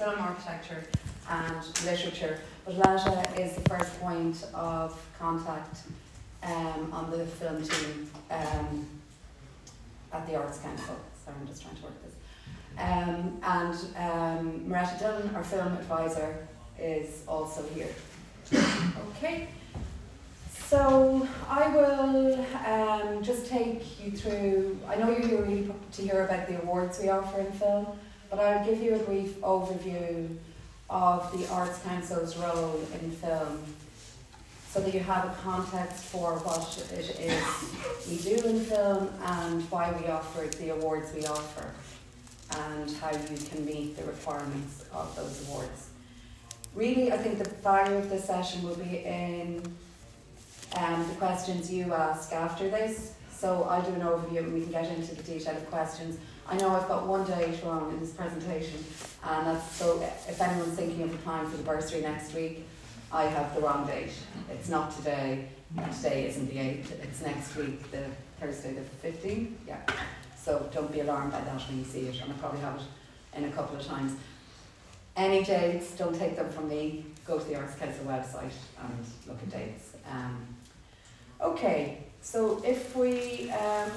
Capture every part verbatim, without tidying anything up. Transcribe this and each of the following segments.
film, architecture and literature, but Letta is the first point of contact um, on the film team um, at the Arts Council. Sorry, I'm just trying to work this. Um, and um, Maretta Dillon, our film advisor, is also here. Okay, so I will um, just take you through, I know you're here really to hear about the awards we offer in film, but I'll give you a brief overview of the Arts Council's role in film so that you have a context for what it is we do in film and why we offer the awards we offer and how you can meet the requirements of those awards. Really, I think the value of this session will be in um, the questions you ask after this. So I'll do an overview and we can get into the detail of questions. I know I've got one date wrong in this presentation, and that's so if anyone's thinking of applying for the bursary next week, I have the wrong date. It's not today. Today isn't the eighth. It's next week, the Thursday the fifteenth. Yeah. So don't be alarmed by that when you see it, and I probably have it in a couple of times. Any dates, don't take them from me. Go to the Arts Council website and look at dates. Um, okay, so if we um,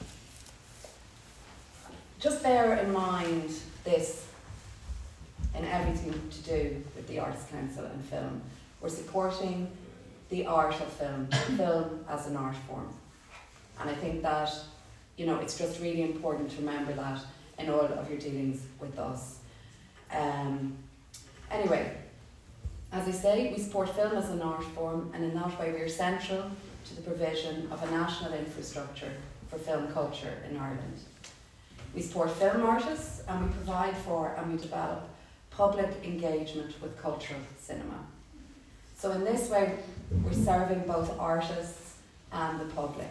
just bear in mind this in everything to do with the Arts Council and film. We're supporting the art of film, film as an art form. And I think that, you know, it's just really important to remember that in all of your dealings with us. Um, anyway, as I say, we support film as an art form, and in that way we are central to the provision of a national infrastructure for film culture in Ireland. We support film artists, and we provide for and we develop public engagement with cultural cinema. So in this way, we're serving both artists and the public.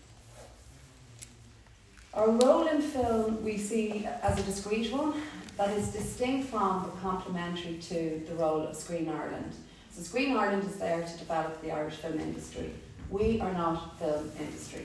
Our role in film we see as a discrete one that is distinct from but complementary to the role of Screen Ireland. So Screen Ireland is there to develop the Irish film industry. We are not film industry.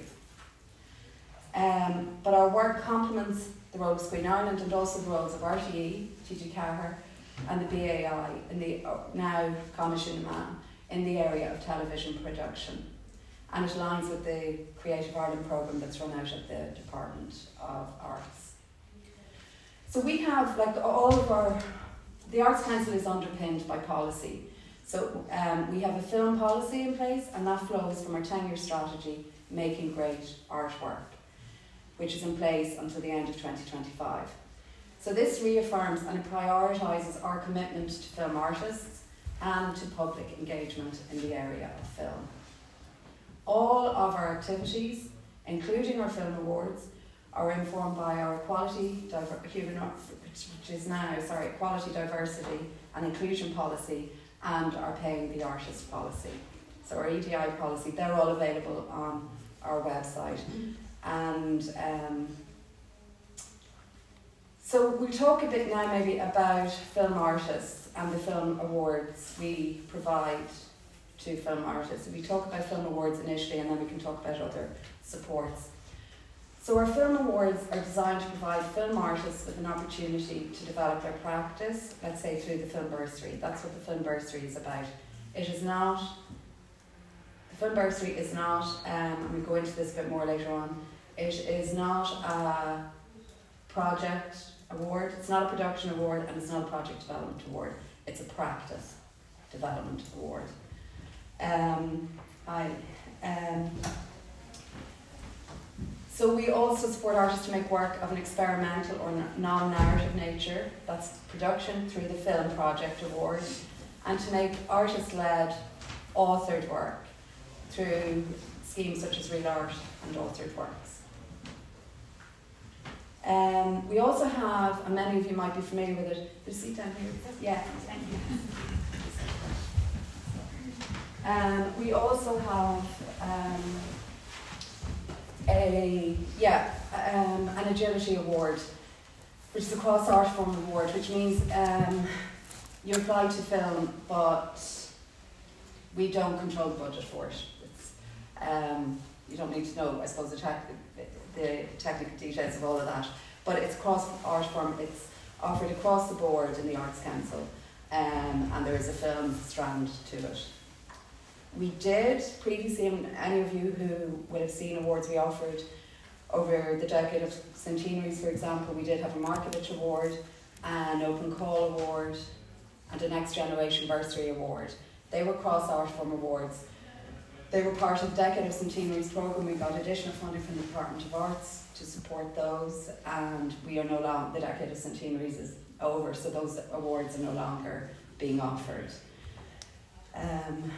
Um, but our work complements the role of Screen Ireland and also the roles of R T E, T G Cahir, and the B A I, in the now Commission Man, in the area of television production. And it aligns with the Creative Ireland programme that's run out of the Department of Arts. So we have, like all of our, the Arts Council is underpinned by policy. So um, we have a film policy in place, and that flows from our ten-year strategy, Making Great Artwork, which is in place until the end of twenty twenty-five. So this reaffirms and it prioritises our commitment to film artists and to public engagement in the area of film. All of our activities, including our film awards, are informed by our equality, diver- human, which is now, sorry, equality, diversity and inclusion policy, and our paying the artist policy. So our E D I policy, they're all available on our website. And um, so we'll talk a bit now maybe about film artists and the film awards we provide to film artists. We talk about film awards initially, and then we can talk about other supports. So our film awards are designed to provide film artists with an opportunity to develop their practice, let's say through the film bursary. That's what the film bursary is about. It is not, the film bursary is not, um, and we'll go into this a bit more later on, it is not a project award, it's not a production award, and it's not a project development award. It's a practice development award. Um, I, um, so we also support artists to make work of an experimental or non-narrative nature, that's production through the Film Project Award, and to make artist-led authored work through schemes such as Real Art and Authored Works. Um, we also have, and many of you might be familiar with it, the seat down here. Yeah, thank you. Um, we also have um, a yeah um, an agility award, which is a cross art form award, which means um, you apply to film, but we don't control the budget for it. It's, um, you don't need to know, I suppose, the, tech, the technical details of all of that. But it's cross art form. It's offered across the board in the Arts Council, um, and there is a film strand to it. We did previously, and any of you who would have seen awards we offered over the decade of centenaries, for example, we did have a Markovich Award, an Open Call Award, and a Next Generation Bursary Award. They were cross art form awards. They were part of the Decade of Centenaries programme. We got additional funding from the Department of Arts to support those, and we are no longer, the Decade of Centenaries is over, so those awards are no longer being offered. Um,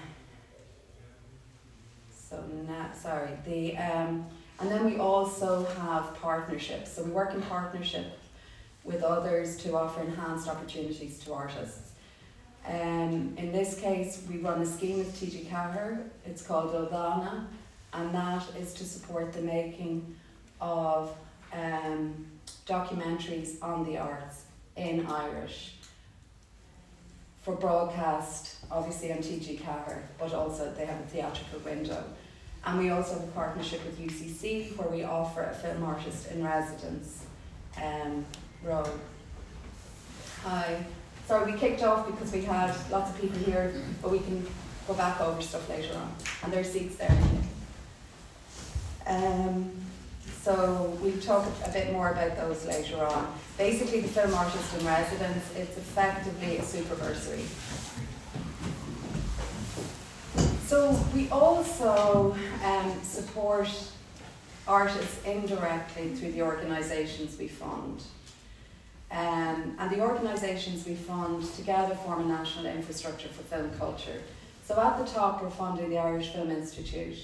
so now, sorry, the um, and then we also have partnerships. So we work in partnership with others to offer enhanced opportunities to artists. Um, in this case, we run a scheme with T G Ceathair. It's called Ildana, and that is to support the making of um, documentaries on the arts in Irish for broadcast, obviously on T G Ceathair, but also they have a theatrical window. And we also have a partnership with U C C where we offer a film artist in residence um, role. Hi. Sorry, we kicked off because we had lots of people here, but we can go back over stuff later on. And there are seats there. Um, so we'll talk a bit more about those later on. Basically, the film artist in residence, it's effectively a super bursary. So we also um, support artists indirectly through the organisations we fund. Um, and the organisations we fund together form a national infrastructure for film culture. So at the top we're funding the Irish Film Institute.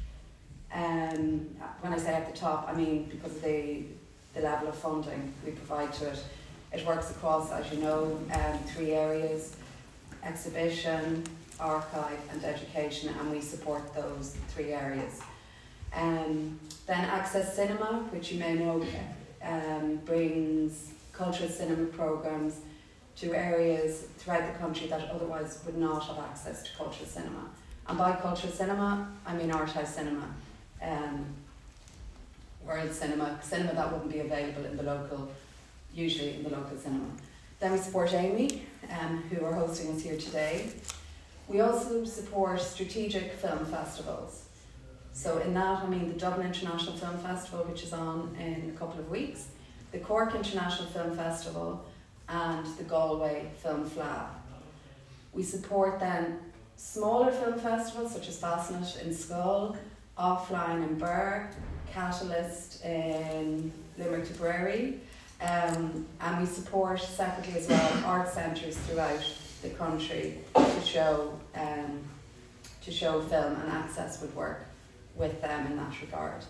Um, when I say at the top, I mean because of the, the level of funding we provide to it. It works across, as you know, um, three areas: exhibition, archive and education, and we support those three areas. Um, then Access Cinema, which you may know, um, brings cultural cinema programmes to areas throughout the country that otherwise would not have access to cultural cinema. And by cultural cinema, I mean art house cinema, um, world cinema, cinema that wouldn't be available in the local, usually in the local cinema. Then we support Amy, um, who are hosting us here today. We also support strategic film festivals. So in that, I mean the Dublin International Film Festival, which is on in a couple of weeks, the Cork International Film Festival, and the Galway Film Flab. We support then smaller film festivals such as Fascinate in Skull, Offline in Birr, Catalyst in Limerick Tipperary, um, and we support separately as well art centres throughout the country to show um, to show film, and Access would work with them in that regard.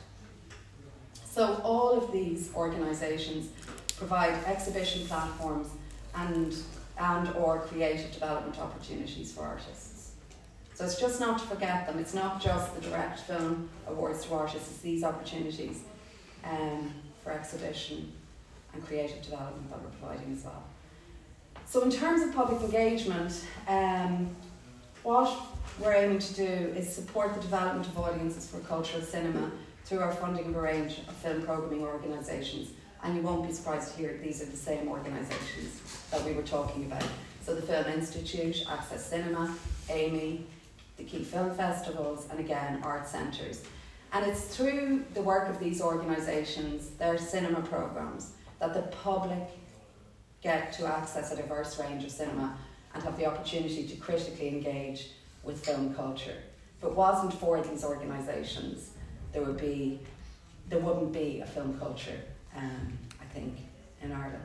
So all of these organisations provide exhibition platforms and and or creative development opportunities for artists. So it's just not to forget them. It's not just the direct film awards to artists, it's these opportunities um, for exhibition and creative development that we're providing as well. So in terms of public engagement, um, what we're aiming to do is support the development of audiences for cultural cinema through our funding of a range of film programming organisations. And you won't be surprised to hear these are the same organisations that we were talking about. So the Film Institute, Access Cinema, Amy, the key film festivals, and again, art centres. And it's through the work of these organisations, their cinema programmes, that the public get to access a diverse range of cinema and have the opportunity to critically engage with film culture. If it wasn't for these organisations, there would be, there wouldn't be a film culture, um, I think, in Ireland.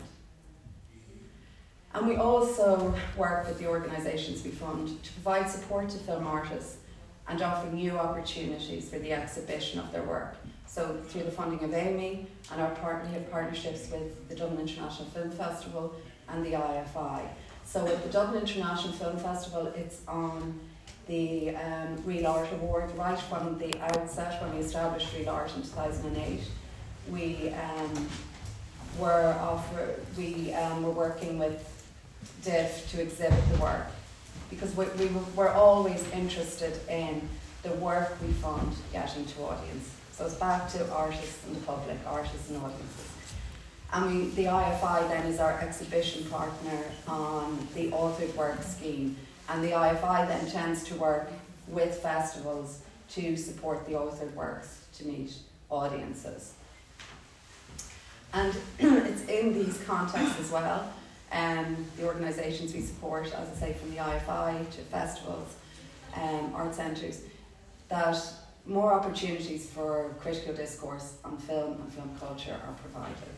And we also work with the organisations we fund to provide support to film artists and offer new opportunities for the exhibition of their work. So through the funding of Amy and our part, we have partnerships with the Dublin International Film Festival and the I F I. So with the Dublin International Film Festival, it's on the um, Real Art Award. Right from the outset, when we established Real Art in two thousand eight, we um, were offer, we um, were working with D I F to exhibit the work, because we, we were always interested in the work we fund getting to audience. So it's back to artists and the public, artists and audiences. And we, the I F I then is our exhibition partner on the Authored Work scheme. And the I F I then tends to work with festivals to support the authored works to meet audiences. And it's in these contexts as well, um, the organisations we support, as I say, from the I F I to festivals, um, art centres, that more opportunities for critical discourse on film and film culture are provided.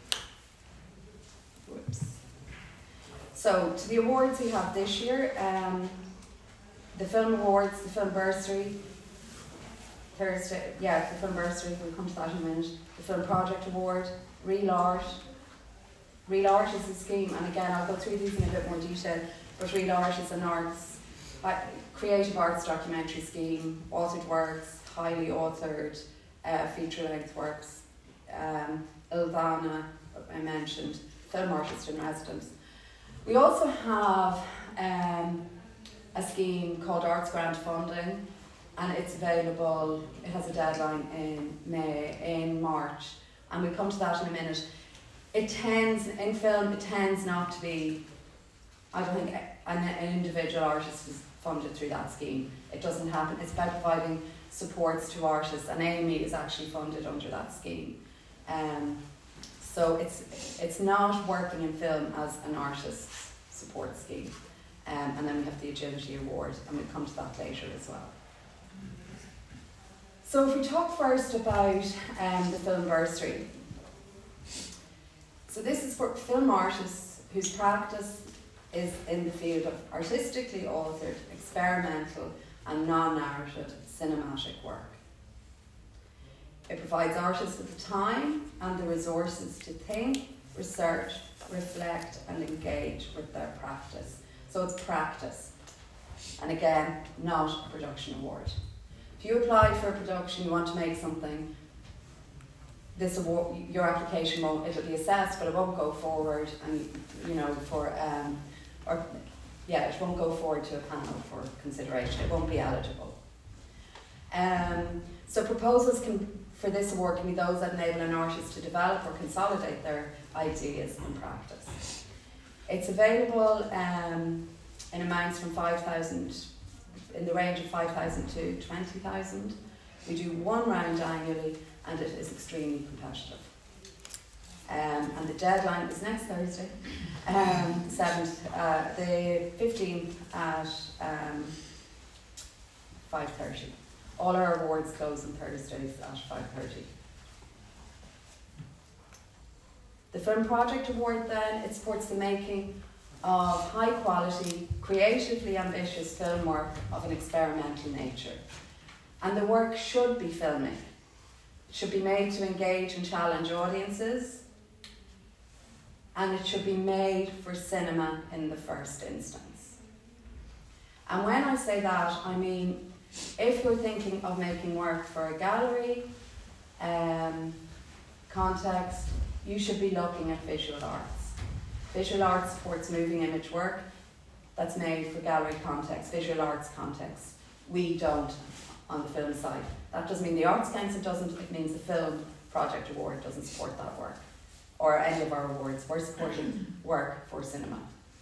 Whoops. So, to the awards we have this year, um, the Film Awards, the Film Bursary, Thursday, yeah, the Film Bursary, we'll come to that in a minute, the Film Project Award, Real Art. Real Art is a scheme, and again, I'll go through these in a bit more detail, but Real Art is an arts, uh, creative arts documentary scheme, authored works, highly authored uh, feature-length works, um, Ildana, I mentioned, film artist in residence. We also have um, a scheme called Arts Grant Funding, and it's available, it has a deadline in May, in March, and we'll come to that in a minute. It tends, in film, it tends not to be, I don't think an, an individual artist is funded through that scheme. It doesn't happen. It's about providing supports to artists, and Amy is actually funded under that scheme. Um, so it's it's not working in film as an artist's support scheme. Um, and then we have the Agility Award, and we'll come to that later as well. So if we talk first about um, the Film Bursary. So this is for film artists whose practice is in the field of artistically authored, experimental and non-narrative cinematic work. It provides artists with the time and the resources to think, research, reflect and engage with their practice. So it's practice. And again, not a production award. If you apply for a production, you want to make something, this award, your application won't, it'll be assessed, but it won't go forward, and you know, for, um, or yeah, it won't go forward to a panel for consideration. It won't be eligible. Um, so proposals can, for this award can be those that enable an artist to develop or consolidate their ideas and practice. It's available um, in amounts from five thousand, in the range of five thousand to twenty thousand. We do one round annually, and it is extremely competitive. Um, and the deadline is next Thursday, um, seventh, uh, the fifteenth at um, five thirty. All our awards close on Thursdays at five thirty. The Film Project Award then, it supports the making of high quality, creatively ambitious film work of an experimental nature. And the work should be filmic. It should be made to engage and challenge audiences, and it should be made for cinema in the first instance. And when I say that, I mean, if you're thinking of making work for a gallery um, context, you should be looking at visual arts. Visual arts supports moving image work that's made for gallery context, visual arts context. We don't on the film side. That doesn't mean the Arts Council doesn't, it means the Film Project Award doesn't support that work, or any of our awards. We're supporting work for cinema.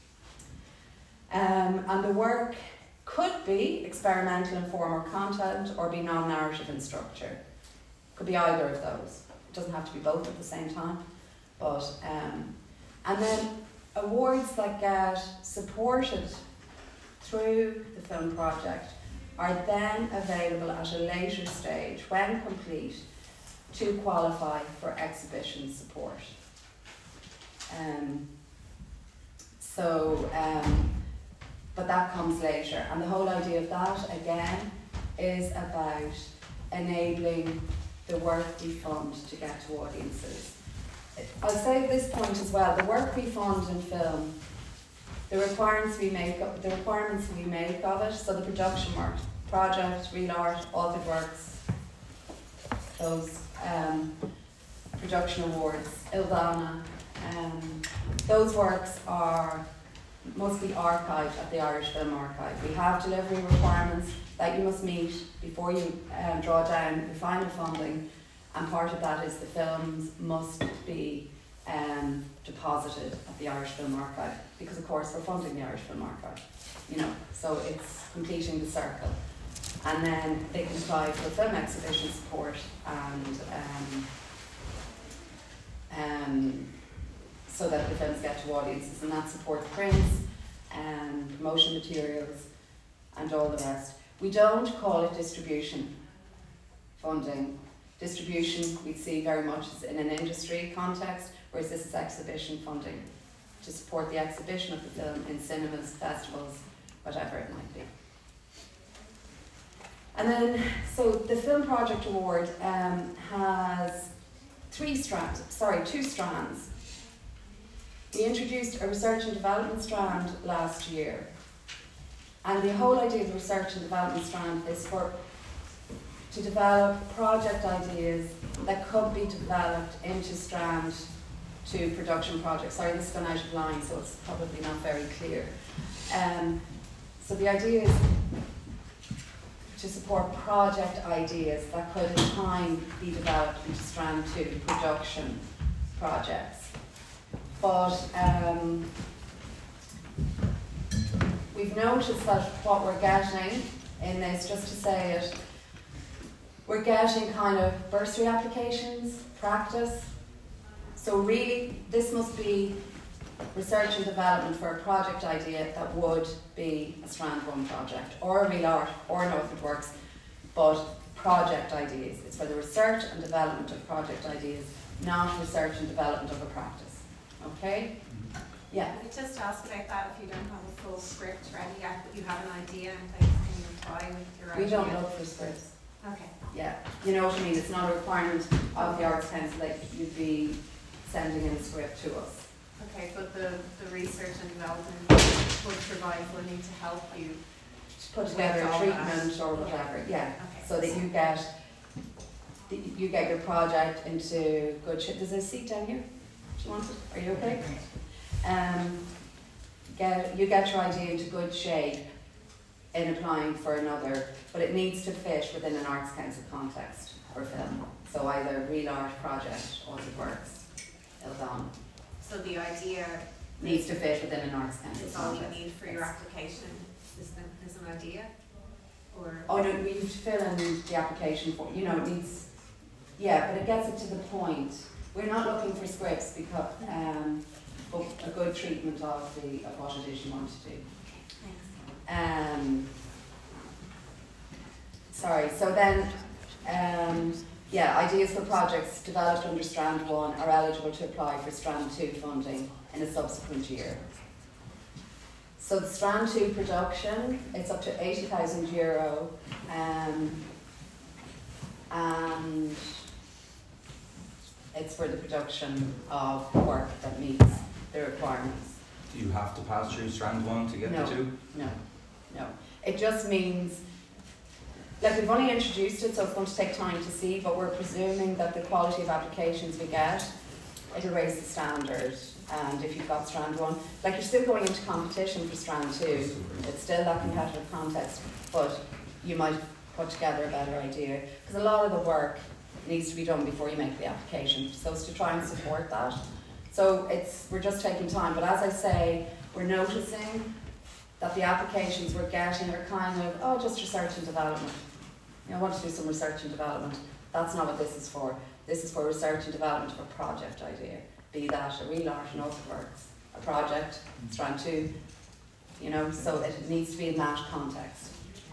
Um, and the work could be experimental in form or content, or be non-narrative in structure. Could be either of those. It doesn't have to be both at the same time. But um, and then awards that get supported through the film project are then available at a later stage, when complete, to qualify for exhibition support. Um, so, um, but that comes later, and the whole idea of that, again, is about enabling the work we fund to get to audiences. I'll say at this point as well, the work we fund in film, the requirements we make, the requirements we make of it, so the production work, project, real art, authored works, those um, production awards, Ildana, um, those works are must be archived at the Irish Film Archive. We have delivery requirements that you must meet before you um, draw down your final funding, and part of that is the films must be um, deposited at the Irish Film Archive, because of course we're funding the Irish Film Archive, you know, so it's completing the circle. And then they can apply for film exhibition support and um, um, so that the films get to audiences, and that supports prints and promotion materials and all the rest. We don't call it distribution funding. Distribution we see very much as in an industry context, whereas this is exhibition funding to support the exhibition of the film in cinemas, festivals, whatever it might be. And then, so the Film Project Award um, has three strands, sorry, two strands. We introduced a research and development strand last year. And the whole idea of the research and development strand is for to develop project ideas that could be developed into strand to production projects. Sorry, this has gone out of line, so it's probably not very clear. Um, so the idea is to support project ideas that could in time be developed into strand two production projects. But um, we've noticed that what we're getting in this, just to say it, we're getting kind of bursary applications, practice. So really, this must be research and development for a project idea that would be a Strand one project, or a Real Art, or Northwood Works, but project ideas. It's for the research and development of project ideas, not research and development of a practice. Okay? Yeah? Can I just ask about that? If you don't have a full script ready yet, but you have an idea in place, can you apply with your idea? We don't look for scripts. Okay. Yeah, you know what I mean? It's not a requirement of the Arts Council that you'd be sending in a script to us. Okay, but the, the research and development would provide funding to help you to put together a treatment that. or whatever, yeah. Okay. So that you get you get your project into good shape. There's a seat down here. Do you want it? Are you okay? Um, get you get your idea into good shape in applying for another, but it needs to fit within an Arts Council context for film. So either Real Art project or it works. Eldon. So the idea needs to fit within an Arts Council is all you context. need for your application is an, is an idea? Or oh no, we have to fill in the application for, you know, it needs, yeah, but it gets it to the point. We're not looking for scripts because, um, but a good treatment of the of what it is you want to do. Um, sorry, so then, um, yeah, ideas for projects developed under Strand one are eligible to apply for Strand two funding in a subsequent year. So the Strand two production, it's up to eighty thousand euro, um, and it's for the production of work that meets the requirements. Do you have to pass through Strand one to get No. the two? No, no. It just means, like we've only introduced it, so it's going to take time to see, but we're presuming that the quality of applications we get, it'll raise the standard. And if you've got Strand one, like you're still going into competition for Strand two, it's still that competitive context, but you might put together a better idea. Because a lot of the work needs to be done before you make the application, so it's to try and support that. So it's we're just taking time, but as I say, we're noticing that the applications we're getting are kind of, oh, just research and development. You know, I want to do some research and development. That's not what this is for. This is for research and development of a project idea. Be that a Real Art, Northwood Works, a project, Strand two, you know, so it needs to be in that context.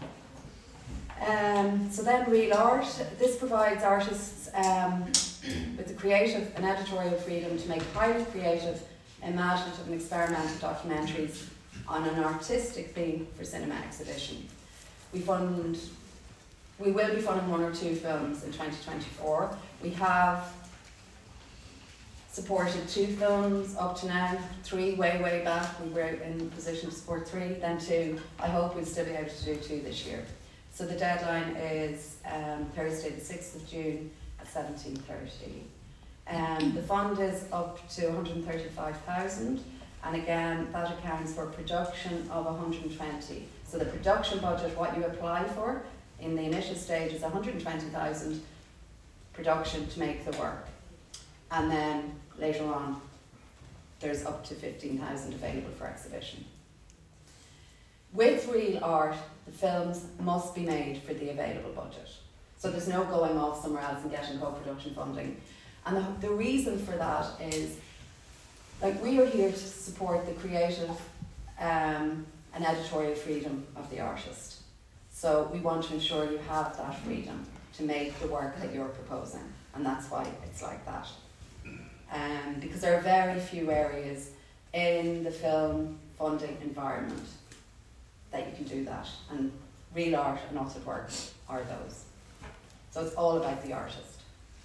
Um, so then Real Art, this provides artists um, with the creative and editorial freedom to make highly creative, imaginative and experimental documentaries on an artistic theme for cinema exhibition. We fund, we will be funding one or two films in twenty twenty-four. We have supported two films up to now, three way, way back. We were in a position to support three, then two. I hope we'll still be able to do two this year. So the deadline is um, Thursday the sixth of June at seventeen thirty. Um, the fund is up to one hundred thirty-five thousand, and again that accounts for production of one hundred twenty. So the production budget, what you apply for in the initial stage, is one hundred twenty thousand production to make the work. And then later on, there's up to fifteen thousand available for exhibition. With Real Art, the films must be made for the available budget. So there's no going off somewhere else and getting co-production funding. And the, the reason for that is, like, we are here to support the creative um, and editorial freedom of the artist. So we want to ensure you have that freedom to make the work that you're proposing. And that's why it's like that. Um, because there are very few areas in the film funding environment that you can do that. And Real Art and Authored Work are those. So it's all about the artist.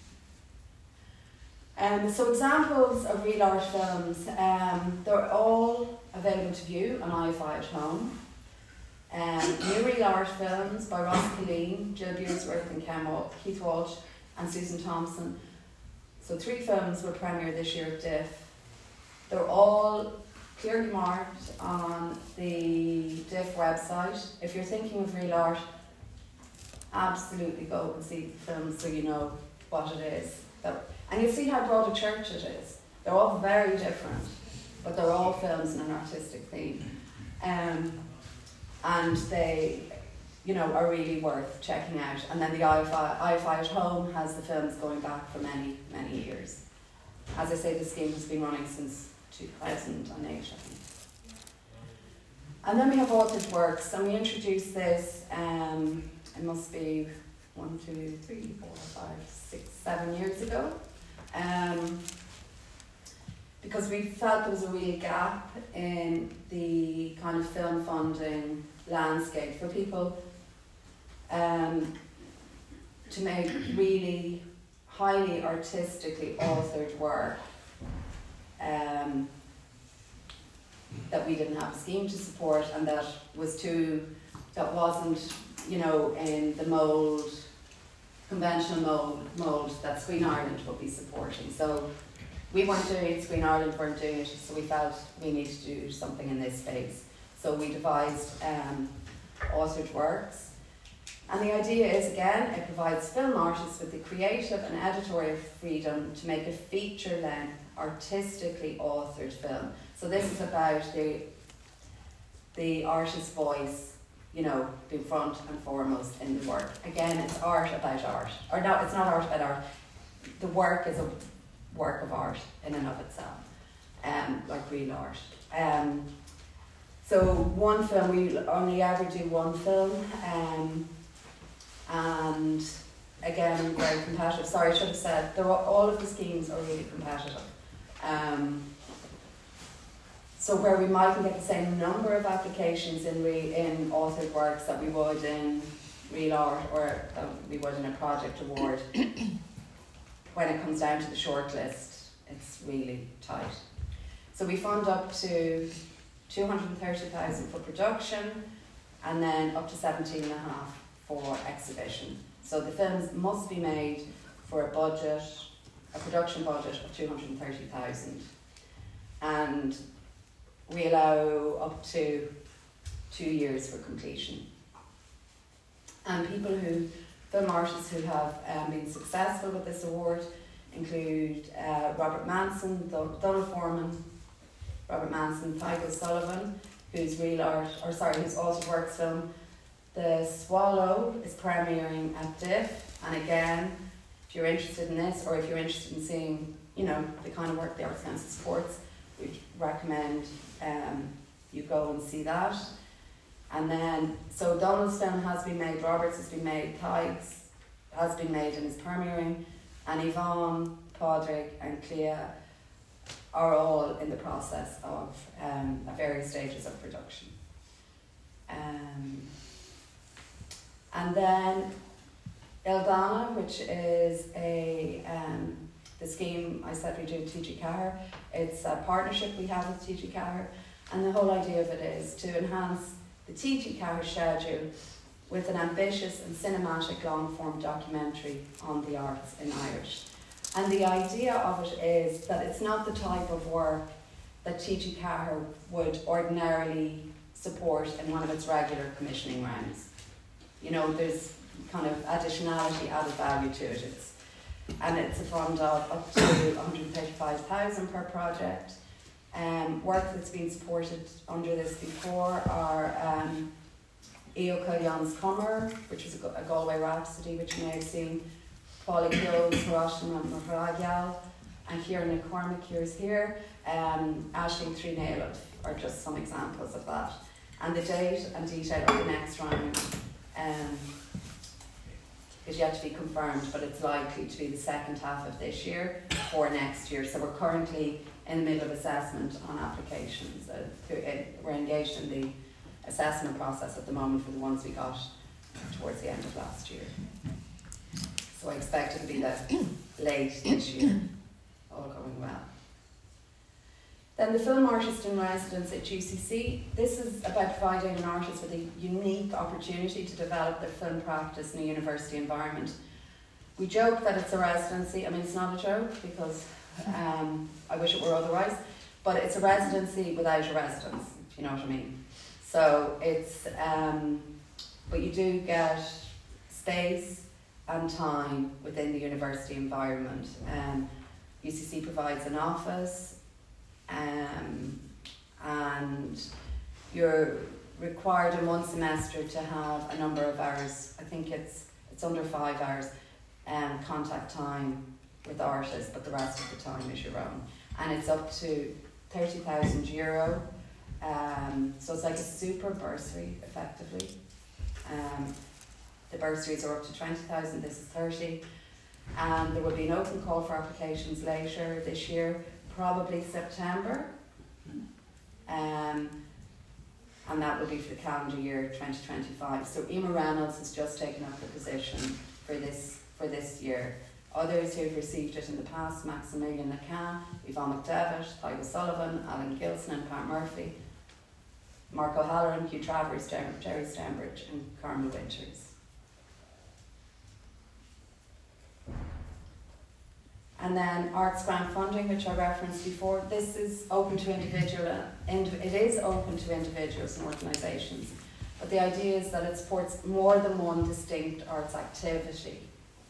Um, so examples of Real Art films, um, they're all available to view on I F I at home. Um, new Real Art films by Ross Killeen, Jill Bearsworth and Ken Wal- Keith Walsh and Susan Thompson. So three films were premiered this year at D I F. They're all clearly marked on the D I F website. If you're thinking of Real Art, absolutely go and see the films so you know what it is. And you'll see how broad a church it is. They're all very different, but they're all films in an artistic theme. Um, and they, you know, are really worth checking out. And then the I F I, I F I at home has the films going back for many, many years. As I say, the scheme has been running since two thousand eight, I think. And then we have Authored Works, and we introduced this, um, it must be one, two, three, four, five, six, seven years ago. Um, because we felt there was a real gap in the kind of film funding landscape for people um, to make really highly artistically authored work um, that we didn't have a scheme to support, and that was too, that wasn't, you know, in the mould, conventional mould, mould that Screen Ireland would be supporting. So we weren't doing it, Screen Ireland weren't doing it, so we felt we needed to do something in this space. So we devised um, Authored Works. And the idea is, again, it provides film artists with the creative and editorial freedom to make a feature-length, artistically authored film. So this is about the, the artist's voice, you know, being front and foremost in the work. Again, it's art about art. Or no, it's not art about art. The work is a work of art in and of itself, um, like Real Art. Um, so one film, we only ever do one film, um, and again, very competitive. Sorry, I should have said, there are, all of the schemes are really competitive. Um, So where we mightn't get the same number of applications in re, in Authored Works that we would in Real Art, or that we would in a project award, when it comes down to the shortlist, it's really tight. So we fund up to two hundred thirty thousand for production, and then up to seventeen and a half for exhibition. So the films must be made for a budget, a production budget of two hundred thirty thousand, and we allow up to two years for completion. And people who, film artists who have um, been successful with this award include uh, Robert Manson, Donald Foreman, Robert Manson, Tygo Sullivan, whose Real Art, or sorry, whose Authored Works film, The Swallow, is premiering at D I F. And again, if you're interested in this, or if you're interested in seeing, you know, the kind of work the Arts Council supports, we'd recommend um, you go and see that. And then, so Donald's film has been made, Robert's has been made, Tig's has been made and is premiering, and Yvonne, Padraig and Clea are all in the process of um, at various stages of production. Um, and then Eldana, which is a um, the scheme I said we do with T G Ceathair. It's a partnership we have with T G Ceathair, and the whole idea of it is to enhance the T G Ceathair schedule with an ambitious and cinematic long-form documentary on the arts in Irish. And the idea of it is that it's not the type of work that T G Ceathair would ordinarily support in one of its regular commissioning rounds. You know, there's kind of additionality, added value to it. It's and it's a fund of up to one hundred thirty-five thousand per project. Um, work that's been supported under this before are um, Eo Cullian's Cummer, which was a, a Galway Rhapsody, which you may have seen, Paula Gill's Hiroshima Maharagyal, and Kieran McCormick, here's here, um, Aisling Three Nailed are just some examples of that. And the date and detail of the next round um, is yet to be confirmed, but it's likely to be the second half of this year or next year. So we're currently in the middle of assessment on applications. Uh, through, uh, we're engaged in the assessment process at the moment for the ones we got towards the end of last year. So I expect it to be that late this year, all going well. Then the Film Artist in Residence at U C C. This is about providing an artist with a unique opportunity to develop their film practice in a university environment. We joke that it's a residency. I mean, it's not a joke because um, I wish it were otherwise, but it's a residency without a residence, if you know what I mean. So it's, um, but you do get space and time within the university environment. Um, U C C provides an office, um, and you're required in one semester to have a number of hours, I think it's it's under five hours, um, contact time with artists, but the rest of the time is your own. And it's up to thirty thousand euro, um, so it's like a super bursary, effectively. Um, the bursaries are up to twenty thousand, this is thirty. And there will be an open call for applications later this year, probably September. Um, and that will be for the calendar year twenty twenty-five. So Emma Reynolds has just taken up the position for this for this year. Others who've received it in the past: Maximilian Lacan, Yvonne McDevitt, Clive Sullivan, Alan Gilson and Pat Murphy, Mark O'Halloran, Hugh Travers, Jerry Stembridge and Carmel Winters. And then arts grant funding, which I referenced before. This is open to individual, indiv it is open to individuals and organisations, but the idea is that it supports more than one distinct arts activity,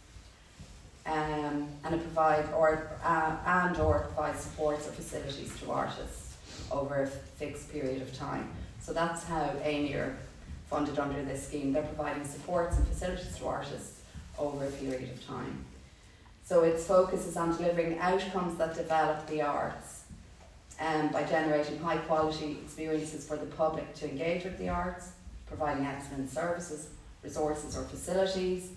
um, and it provides or uh, and or provides supports or facilities to artists over a fixed period of time. So that's how A M I are funded under this scheme. They're providing supports and facilities to artists over a period of time. So its focus is on delivering outcomes that develop the arts, um, by generating high quality experiences for the public to engage with the arts, providing excellent services, resources or facilities,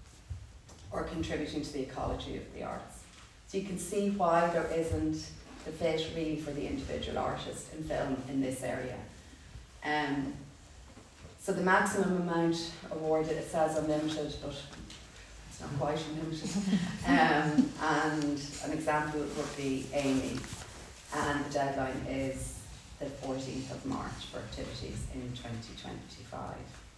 or contributing to the ecology of the arts. So you can see why there isn't the fit really for the individual artist in film in this area. Um, so the maximum amount awarded, it says unlimited, but it's not quite unlimited. um, and an example would be A M I, and the deadline is the fourteenth of March for activities in twenty twenty-five.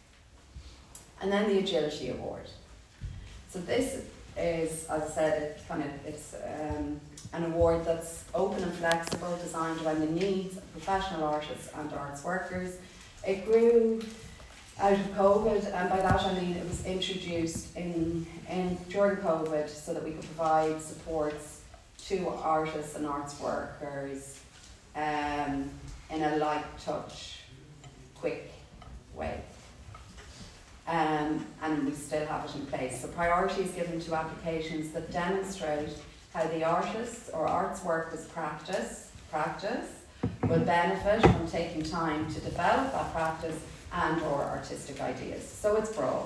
And then the Agility Award. So this is, as I said, it kind of it's um, an award that's open and flexible, designed around the needs of professional artists and arts workers. It grew out of COVID, and by that I mean it was introduced in, in during COVID so that we could provide supports to artists and arts workers um, in a light touch, quick way. Um, and we still have it in place. So priority is given to applications that demonstrate how the artists or arts workers practice, practice will benefit from taking time to develop that practice and or artistic ideas. So it's broad.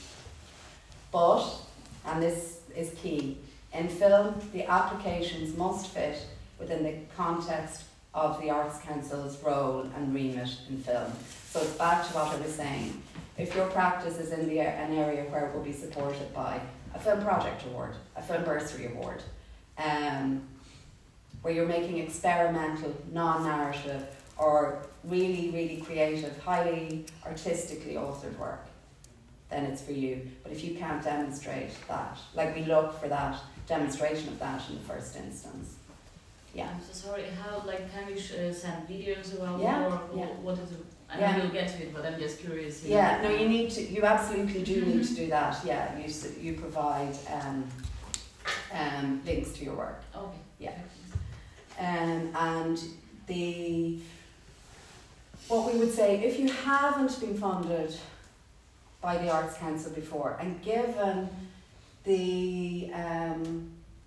But, and this is key, in film the applications must fit within the context of the Arts Council's role and remit in film. So it's back to what I was saying. If your practice is in the, an area where it will be supported by a film project award, a film bursary award, um, where you're making experimental, non-narrative, or really, really creative, highly artistically authored work, then it's for you. But if you can't demonstrate that, like we look for that demonstration of that in the first instance. Yeah. I'm so sorry, how, like, can you uh, send videos about yeah, or yeah. what is it? I yeah. know you'll get to it, but I'm just curious. Yeah, know. no, you need to, you absolutely do need to do that. Yeah, you, you provide um, um, links to your work. Okay. Yeah. Um, and the what we would say, if you haven't been funded by the Arts Council before, and given the um,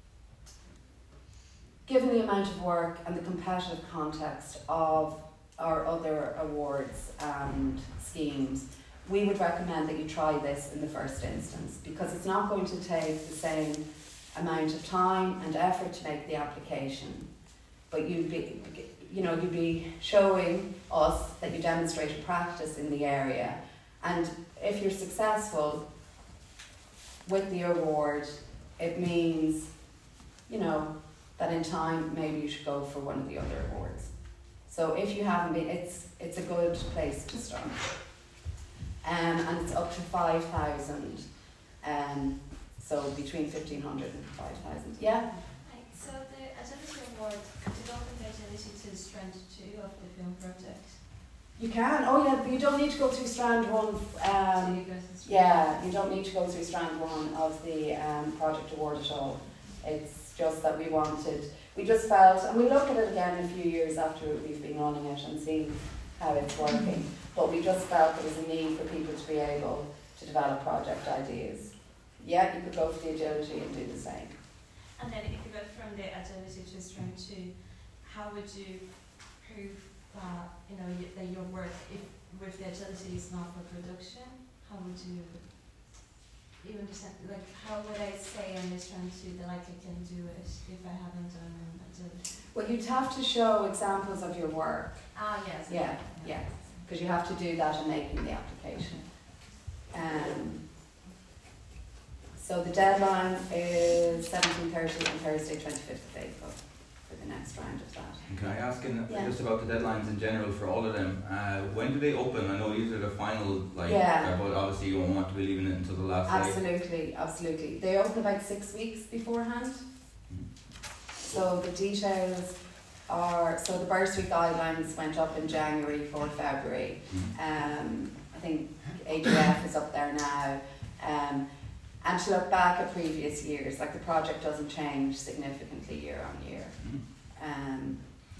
given the amount of work and the competitive context of our other awards and schemes, we would recommend that you try this in the first instance, because it's not going to take the same amount of time and effort to make the application, but you'd be, you know, you'd be showing us that you demonstrated practice in the area, and if you're successful with the award, it means, you know, that in time maybe you should go for one of the other awards. So if you haven't been, it's it's a good place to start. Um, and it's up to five thousand, um, so between fifteen hundred and five thousand. Yeah? Right, so the Agility Award, could you open the agility to strand two of the film project? You can. Oh yeah, but you don't need to go through strand one. So Um, you go to strand yeah, you don't need to go through strand one of the um, project award at all. It's just that we wanted, we just felt, and we look at it again in a few years after we've been running it and seeing how it's working, but we just felt there was a need for people to be able to develop project ideas. Yeah, you could go for the agility and do the same. And then if you go from the agility to strand two, how would you prove that, you know, you, that your work, if with the agility is not for production, how would you, you understand, like, how would I say in this strand two that like I can do it if I haven't done an agility? Well, you'd have to show examples of your work. Ah, yes. Yeah, yeah, because you have to do that in making the application. Um, so the deadline is seventeen thirty on Thursday, twenty-fifth of April for the next round of that. And can I ask in, Yeah. just about the deadlines in general for all of them? Uh, when do they open? I know these are the final, like, Yeah. uh, but obviously you won't want to be leaving it until the last day. Absolutely, absolutely. They open about six weeks beforehand. So the details are, so the bursary guidelines went up in January for February. Mhm. Um, I think A D F is up there now. Um, and to look back at previous years, like the project doesn't change significantly year on year. Mhm. Um,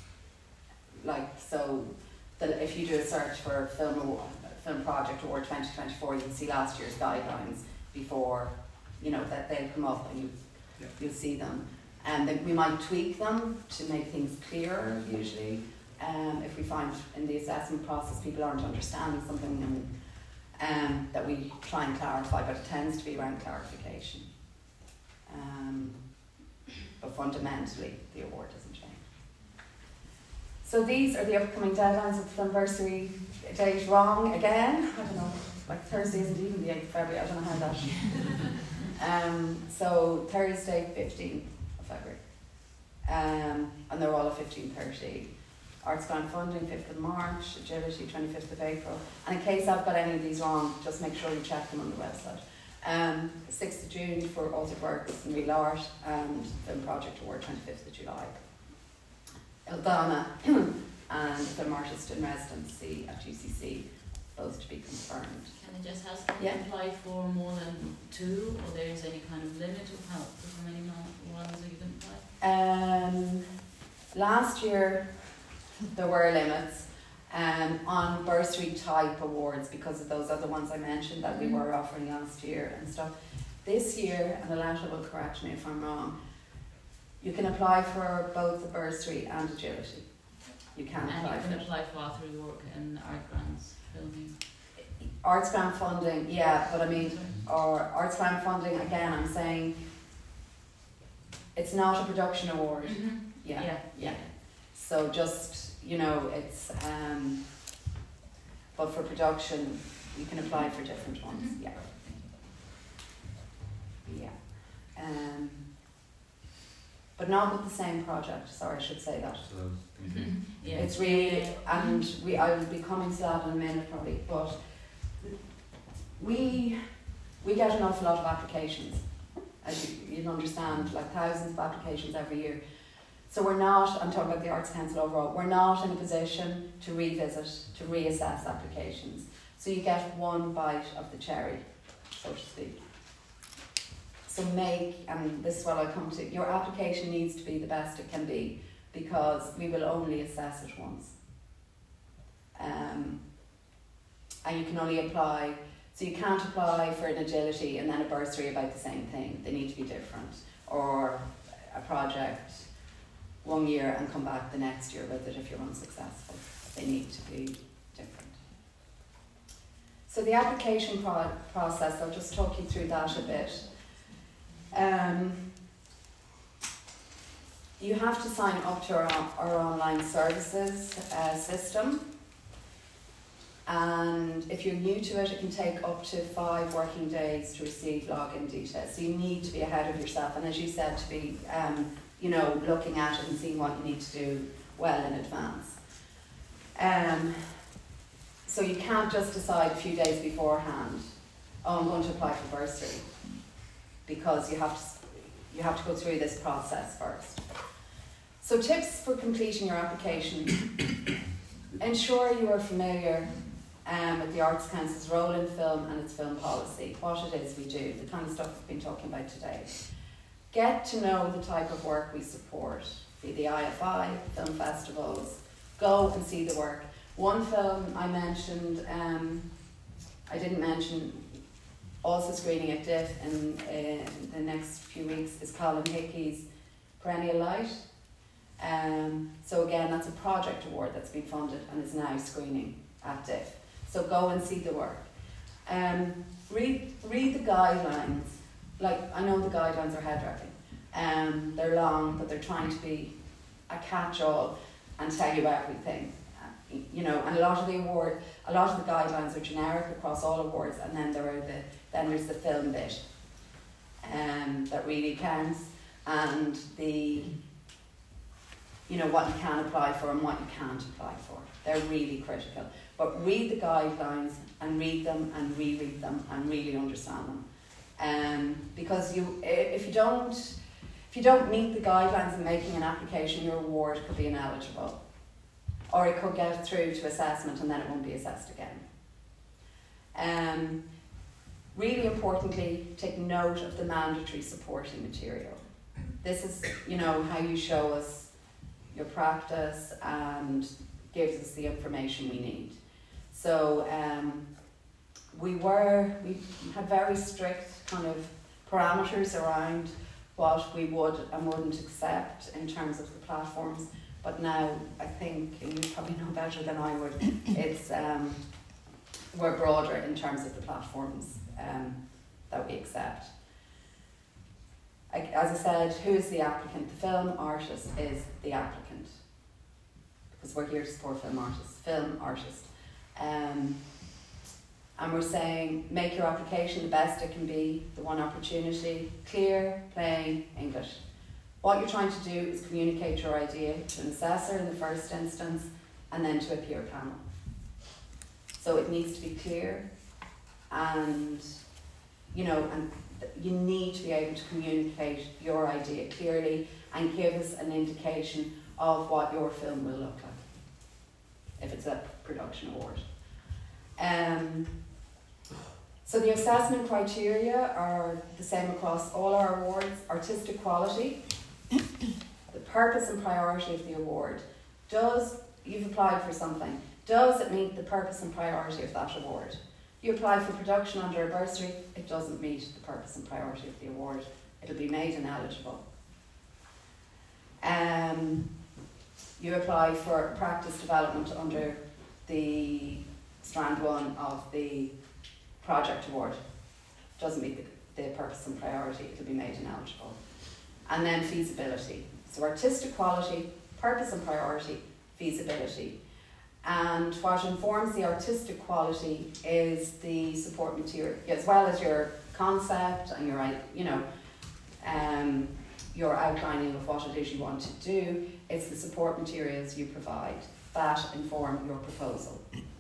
like, so that if you do a search for film award, film project award twenty twenty-four, you'll see last year's guidelines before, you know, that they'll come up and you, Yeah. you'll see them. And then we might tweak them to make things clearer usually. Um, if we find in the assessment process people aren't understanding something, and um, that we try and clarify, but it tends to be around clarification. Um, but fundamentally the award doesn't change. So these are the upcoming deadlines of the Filmversary. Date wrong again. I don't know, like Thursday isn't even the eighth of February, I don't know how that. um, so Thursday fifteenth of February. Um, and they're all at fifteen thirty. Arts Grant Funding fifth of March, Agility twenty-fifth of April. And in case I've got any of these wrong, just make sure you check them on the website. Um, sixth of June for Altered Works and Real Art, and Film Project Award twenty-fifth of July. Eldana and Film Artist in Residency at U C C, both to be confirmed. Can I just ask, can Yeah. you apply for more than two, or there is any kind of limit of how, how many mo- ones you can apply? Um, last year there were limits um, on bursary type awards because of those other ones I mentioned that we were offering last year and stuff. This year, and Aletta will correct me if I'm wrong, you can apply for both the bursary and agility. You can And apply you for can it. apply for after your work and art grants filming. Arts grant funding, yeah, but I mean, or arts grant funding, again, I'm saying it's not a production award. Mm-hmm. Yeah, Yeah. yeah. So just, you know, it's, um, but for production, you can apply for different ones, Mhm. yeah, yeah. Um, but not with the same project, sorry, I should say that. So that was thinking. Mhm. Yeah. It's really, Yeah. and we, I will be coming to that in a minute probably, but we, we get an awful lot of applications, as you, you'll understand, like thousands of applications every year. So we're not, I'm talking about the Arts Council overall, we're not in a position to revisit, to reassess applications. So you get one bite of the cherry, so to speak. So make, and this is what I come to, your application needs to be the best it can be, because we will only assess it once. Um, and you can only apply, so you can't apply for an agility and then a bursary about the same thing. They need to be different. Or a project one year and come back the next year with it if you're unsuccessful. They need to be different. So the application pro process, I'll just talk you through that a bit. Um, you have to sign up to our, our online services uh, system, and if you're new to it, it can take up to five working days to receive login details. So you need to be ahead of yourself, and as you said, to be um, you know, looking at it and seeing what you need to do well in advance. Um, so you can't just decide a few days beforehand, oh, I'm going to apply for bursary, because you have to you have to go through this process first. So tips for completing your application: ensure you are familiar um, with the Arts Council's role in film and its film policy, what it is we do, the kind of stuff we've been talking about today. Get to know the type of work we support, be the I F I, film festivals. Go and see the work. One film I mentioned, um, I didn't mention, also screening at D I F in, in the next few weeks, is Colin Hickey's Perennial Light. Um, so again, that's a project award that's been funded and is now screening at D I F. So go and see the work. Um, read, read the guidelines. Like, I know the guidelines are head-wrapping. Um, they're long, but they're trying to be a catch-all and tell you everything. Uh, you know, and a lot of the award, a lot of the guidelines are generic across all awards, and then there are the then there's the film bit, um, that really counts, and the, you know, what you can apply for and what you can't apply for. They're really critical. But read the guidelines and read them and reread them and really understand them. Um, because you, if you don't, if you don't meet the guidelines in making an application, your award could be ineligible, or it could get through to assessment and then it won't be assessed again. Um, really importantly, take note of the mandatory supporting material. This is, you know, how you show us your practice and gives us the information we need. So um, we were, we had very strict kind of parameters around what we would and wouldn't accept in terms of the platforms, but now I think, and you probably know better than I would, it's um, we're broader in terms of the platforms um, that we accept. As I said, who is the applicant? The film artist is the applicant, because we're here to support film artists, film artists. Um, and we're saying, make your application the best it can be, the one opportunity, clear, plain English. What you're trying to do is communicate your idea to an assessor in the first instance, and then to a peer panel. So it needs to be clear, and you know, and you need to be able to communicate your idea clearly and give us an indication of what your film will look like, if it's a production award. Um, so the assessment criteria are the same across all our awards. Artistic quality, the purpose and priority of the award. Does, you've applied for something, does it meet the purpose and priority of that award? You apply for production under a bursary, it doesn't meet the purpose and priority of the award. It'll be made ineligible. Um, you apply for practice development under the strand one of the project award. Doesn't meet the, the purpose and priority, it'll be made ineligible. And then feasibility. So artistic quality, purpose and priority, feasibility. And what informs the artistic quality is the support material, as well as your concept and your, you know, um, your outlining of what it is you want to do. It's the support materials you provide that inform your proposal.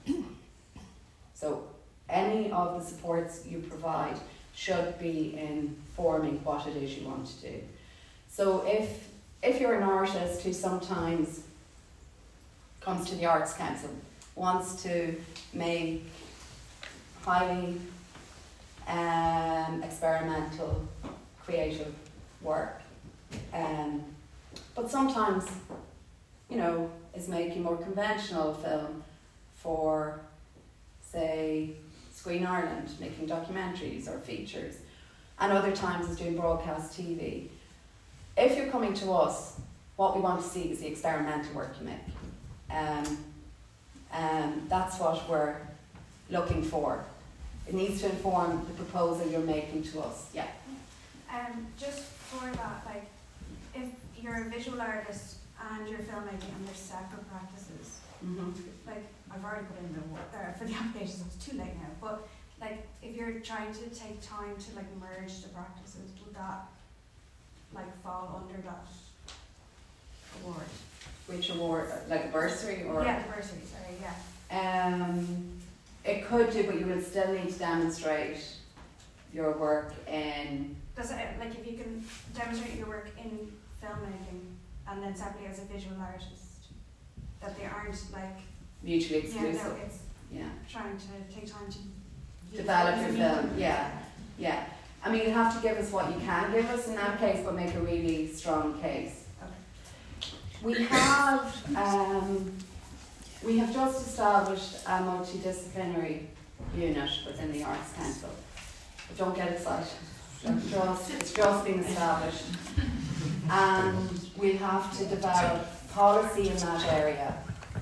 So any of the supports you provide should be informing what it is you want to do. So if if you're an artist who sometimes comes to the Arts Council, wants to make highly um, experimental, creative work. Um, but sometimes, you know, is making more conventional film for, say, Screen Ireland, making documentaries or features, and other times is doing broadcast T V. If you're coming to us, what we want to see is the experimental work you make. Um, um, that's what we're looking for. It needs to inform the proposal you're making to us. Yeah. Um, just for that, like, if you're a visual artist and you're filmmaking and there's separate practices, Mm-hmm. like, I've already put in the work there for the application, so it's too late now, but like, if you're trying to take time to like merge the practices, would that like fall under that award? Which award, like a bursary or? Yeah, the bursary, sorry, yeah. Um, it could do, but you will still need to demonstrate your work in. Does it, like, if you can demonstrate your work in filmmaking and then separately as a visual artist, that they aren't like Mutually yeah, exclusive. no, it's Yeah. trying to take time to Develop your film. Yeah. Yeah. I mean, you have to give us what you can give us in that case, but make a really strong case. Okay. We have um, we have just established a multidisciplinary unit within the Arts Council. But don't get excited. It's just, it's just been established. And we have to develop policy in that area.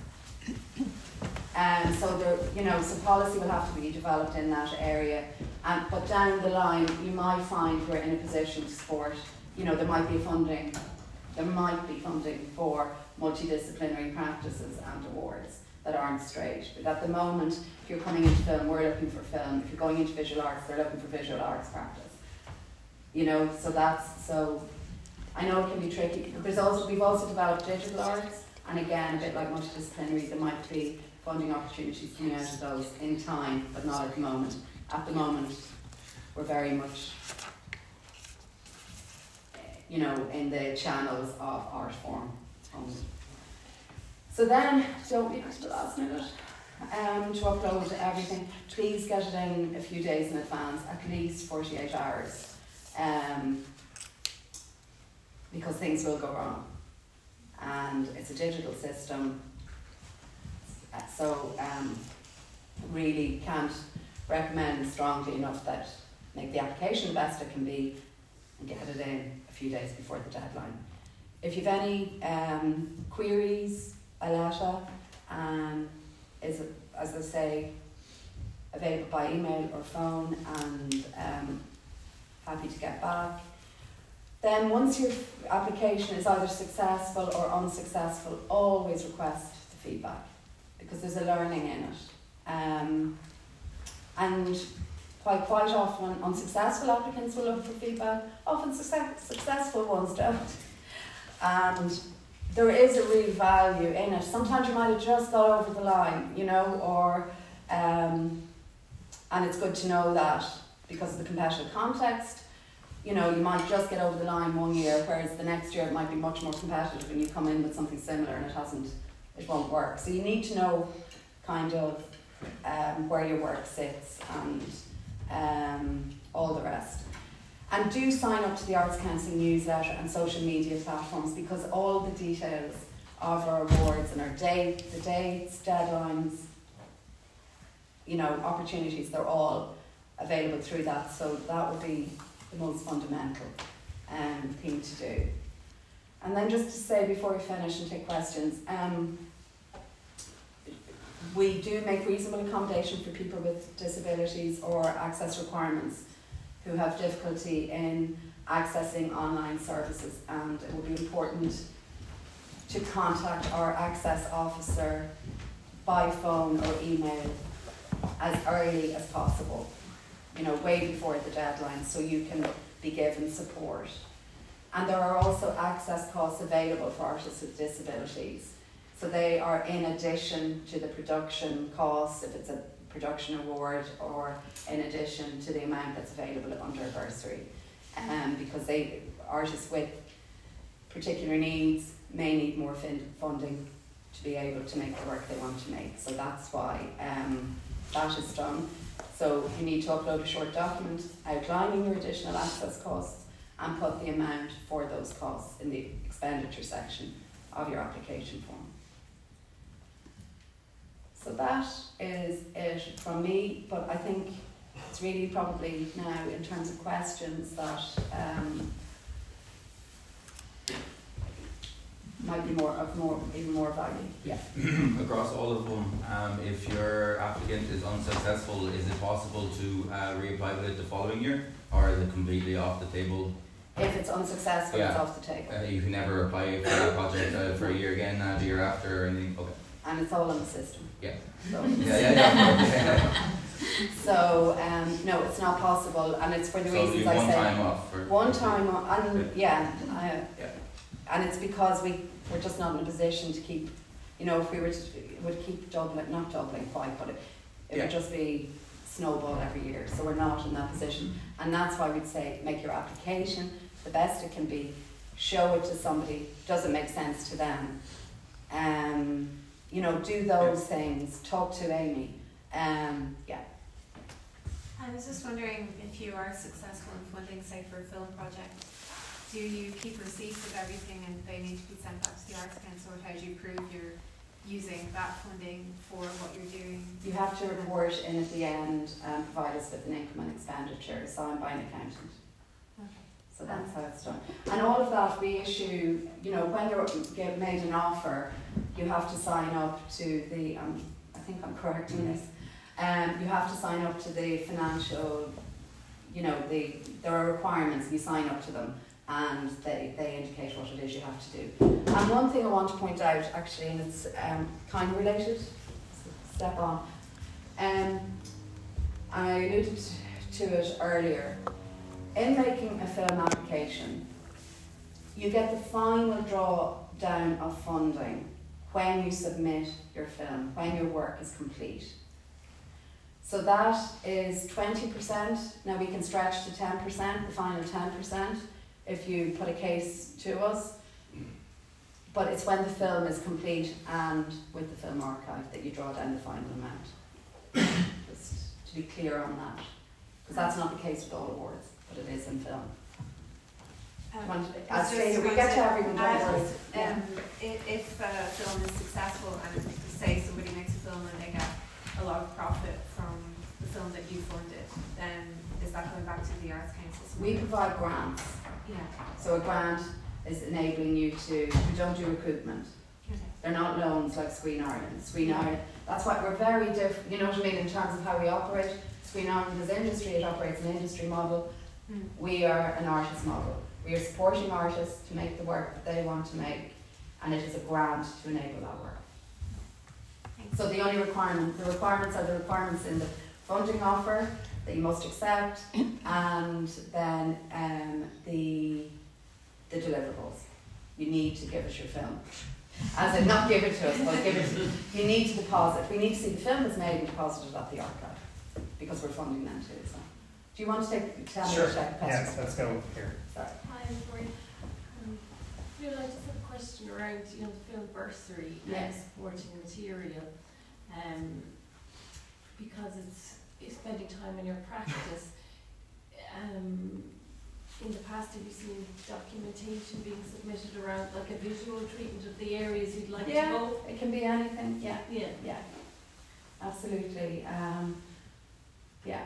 And so there, you know, so policy will have to be developed in that area. And but down the line, you might find we're in a position to support. You know, there might be funding, there might be funding for multidisciplinary practices and awards that aren't straight. But at the moment, if you're coming into film, we're looking for film. If you're going into visual arts, they're looking for visual arts practice. You know, so that's so. I know it can be tricky. But there's also we've also developed digital arts, and again, a bit like multidisciplinary, there might be funding opportunities coming out of those in time, but not at the moment. At the moment, we're very much, you know, in the channels of art form only. So then, don't leave it to the last minute um, to upload everything. Please get it in a few days in advance, at least forty-eight hours, um, because things will go wrong. And it's a digital system, so um, really can't recommend strongly enough that make the application the best it can be and get it in a few days before the deadline. If you've any um, queries, a letter um, is, as I say, available by email or phone, and um, happy to get back. Then once your application is either successful or unsuccessful, always request the feedback, because there's a learning in it. Um, and quite quite often unsuccessful applicants will look for feedback, often success, successful ones don't. And there is a real value in it. Sometimes you might have just got over the line, you know, or um, and it's good to know that because of the competitive context. You know, you might just get over the line one year, whereas the next year it might be much more competitive and you come in with something similar and it hasn't, it won't work. So you need to know kind of um, where your work sits and um, all the rest. And do sign up to the Arts Council newsletter and social media platforms, because all the details of our awards and our date, the dates, deadlines, you know, opportunities, they're all available through that. So that would be the most fundamental um, thing to do. And then just to say before we finish and take questions, um, we do make reasonable accommodation for people with disabilities or access requirements who have difficulty in accessing online services, and it will be important to contact our access officer by phone or email as early as possible, you know, way before the deadline, so you can be given support. And there are also access costs available for artists with disabilities. So they are in addition to the production costs, if it's a production award, or in addition to the amount that's available under a bursary. Um, because they artists with particular needs may need more fin- funding to be able to make the work they want to make. So that's why um, that is done. So you need to upload a short document outlining your additional access costs and put the amount for those costs in the expenditure section of your application form. So that is it from me, but I think it's really probably now in terms of questions that um, might be more of more even more value. Yeah. Across all of them, um, if your applicant is unsuccessful, is it possible to uh, reapply with it the following year, or is it completely off the table? If it's unsuccessful, it's Yeah. off the table. Uh, you can never apply for that project uh, for a year again, uh, the year after, or anything. Okay. And it's all in the system. Yeah. So, Yeah, yeah, yeah. so um, no, it's not possible, and it's for the So reasons you I one say. time off. For, One time, o- and yeah, I, Yeah. and it's because we we're just not in a position to keep. You know, if we were to, it would keep doubling, not doubling quite, but it, it Yeah. would just be snowball every year. So we're not in that position, and that's why we'd say make your application the best it can be. Show it to somebody. Does it make sense to them? Um, you know, do those things. Talk to Amy. Um, yeah. I was just wondering if you are successful in funding, say, for a film project, do you keep receipts of everything and they need to be sent back to the Arts Council, or how do you prove you're using that funding for what you're doing? You have to report in at the end and provide us with an income and expenditure signed by an accountant. Okay. So that's how it's done. And all of that we issue, you know, when you get made an offer, you have to sign up to the, um, I think I'm correcting this, um, you have to sign up to the financial, you know, the there are requirements, you sign up to them, and they, they indicate what it is you have to do. And one thing I want to point out, actually, and it's um, kind of related, step on, um, I alluded to it earlier. In making a film application, you get the final draw down of funding when you submit your film, when your work is complete. So that is twenty percent. Now we can stretch to ten percent, the final ten percent, if you put a case to us. But it's when the film is complete and with the film archive that you draw down the final amount. Just to be clear on that. Because that's not the case with all awards, but it is in film. Um, Want- it's As just stated, we going get to- to everyone, don't uh, worry. Yeah. Um, if, if a film is successful and say somebody makes a film and they get a lot of profit from the film that you funded, then is that going back to the Arts Council? We provide grants. Yeah. So a grant is enabling you to, we don't do recruitment. Okay. They're not loans like Screen Ireland. Screen Ireland, that's why we're very different, you know what I mean, in terms of how we operate. Screen Ireland is industry, it operates an industry model. Mm. We are an artist model. We are supporting artists to make the work that they want to make, and it is a grant to enable that work. Thanks. So the only requirement, the requirements are the requirements in the funding offer that you must accept, and then um, the the deliverables. You need to give us your film. As in, not give it to us, but give it, you need to deposit. We need to see the film is made and deposited at the archive, because we're funding them too. So, do you want to take, tell me Sure. your second question? Yes, let's go here. Sorry. Hi, I'm Corinne. Um, Phil, I just have a question around, you know, the film bursary and Yes. supporting material. Um, because it's, it's spending time in your practice. Um, in the past, have you seen documentation being submitted around, like a visual treatment of the areas you'd like Yeah. to go? It can be anything. Yeah. Yeah. Yeah. Absolutely. Um, yeah.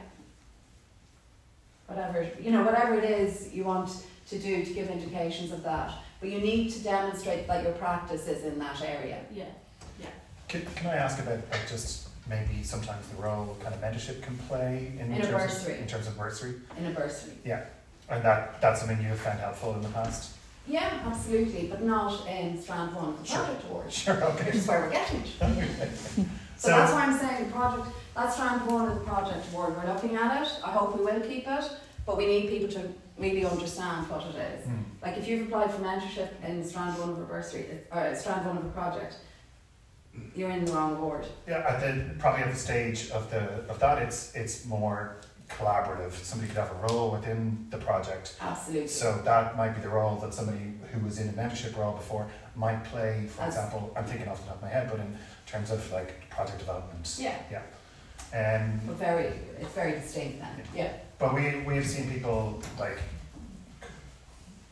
Whatever, you know, whatever it is you want to do to give indications of that. But you need to demonstrate that your practice is in that area. Yeah. Can, can I ask about like just maybe sometimes the role kind of mentorship can play in, In a terms bursary. Of, in terms of bursary, In a bursary. and that that's something you have found helpful in the past. Yeah, absolutely, but not in strand one of the Sure. project award, Sure. Okay. which is where we're getting it. So, So- that's why I'm saying the project, that's strand one of the project award. We're looking at it. I hope we will keep it, but we need people to really understand what it is. Hmm. Like if you've applied for mentorship in strand one of a bursary, or strand one of a project, you're in the wrong award. Yeah, at the probably at the stage of the of that, it's it's more collaborative. Somebody could have a role within the project. Absolutely. So that might be the role that somebody who was in a mentorship role before might play. For As- example, I'm thinking off the top of my head, but in terms of like project development. Yeah. Um, But very, it's very distinct then. Yeah. But we we have seen people like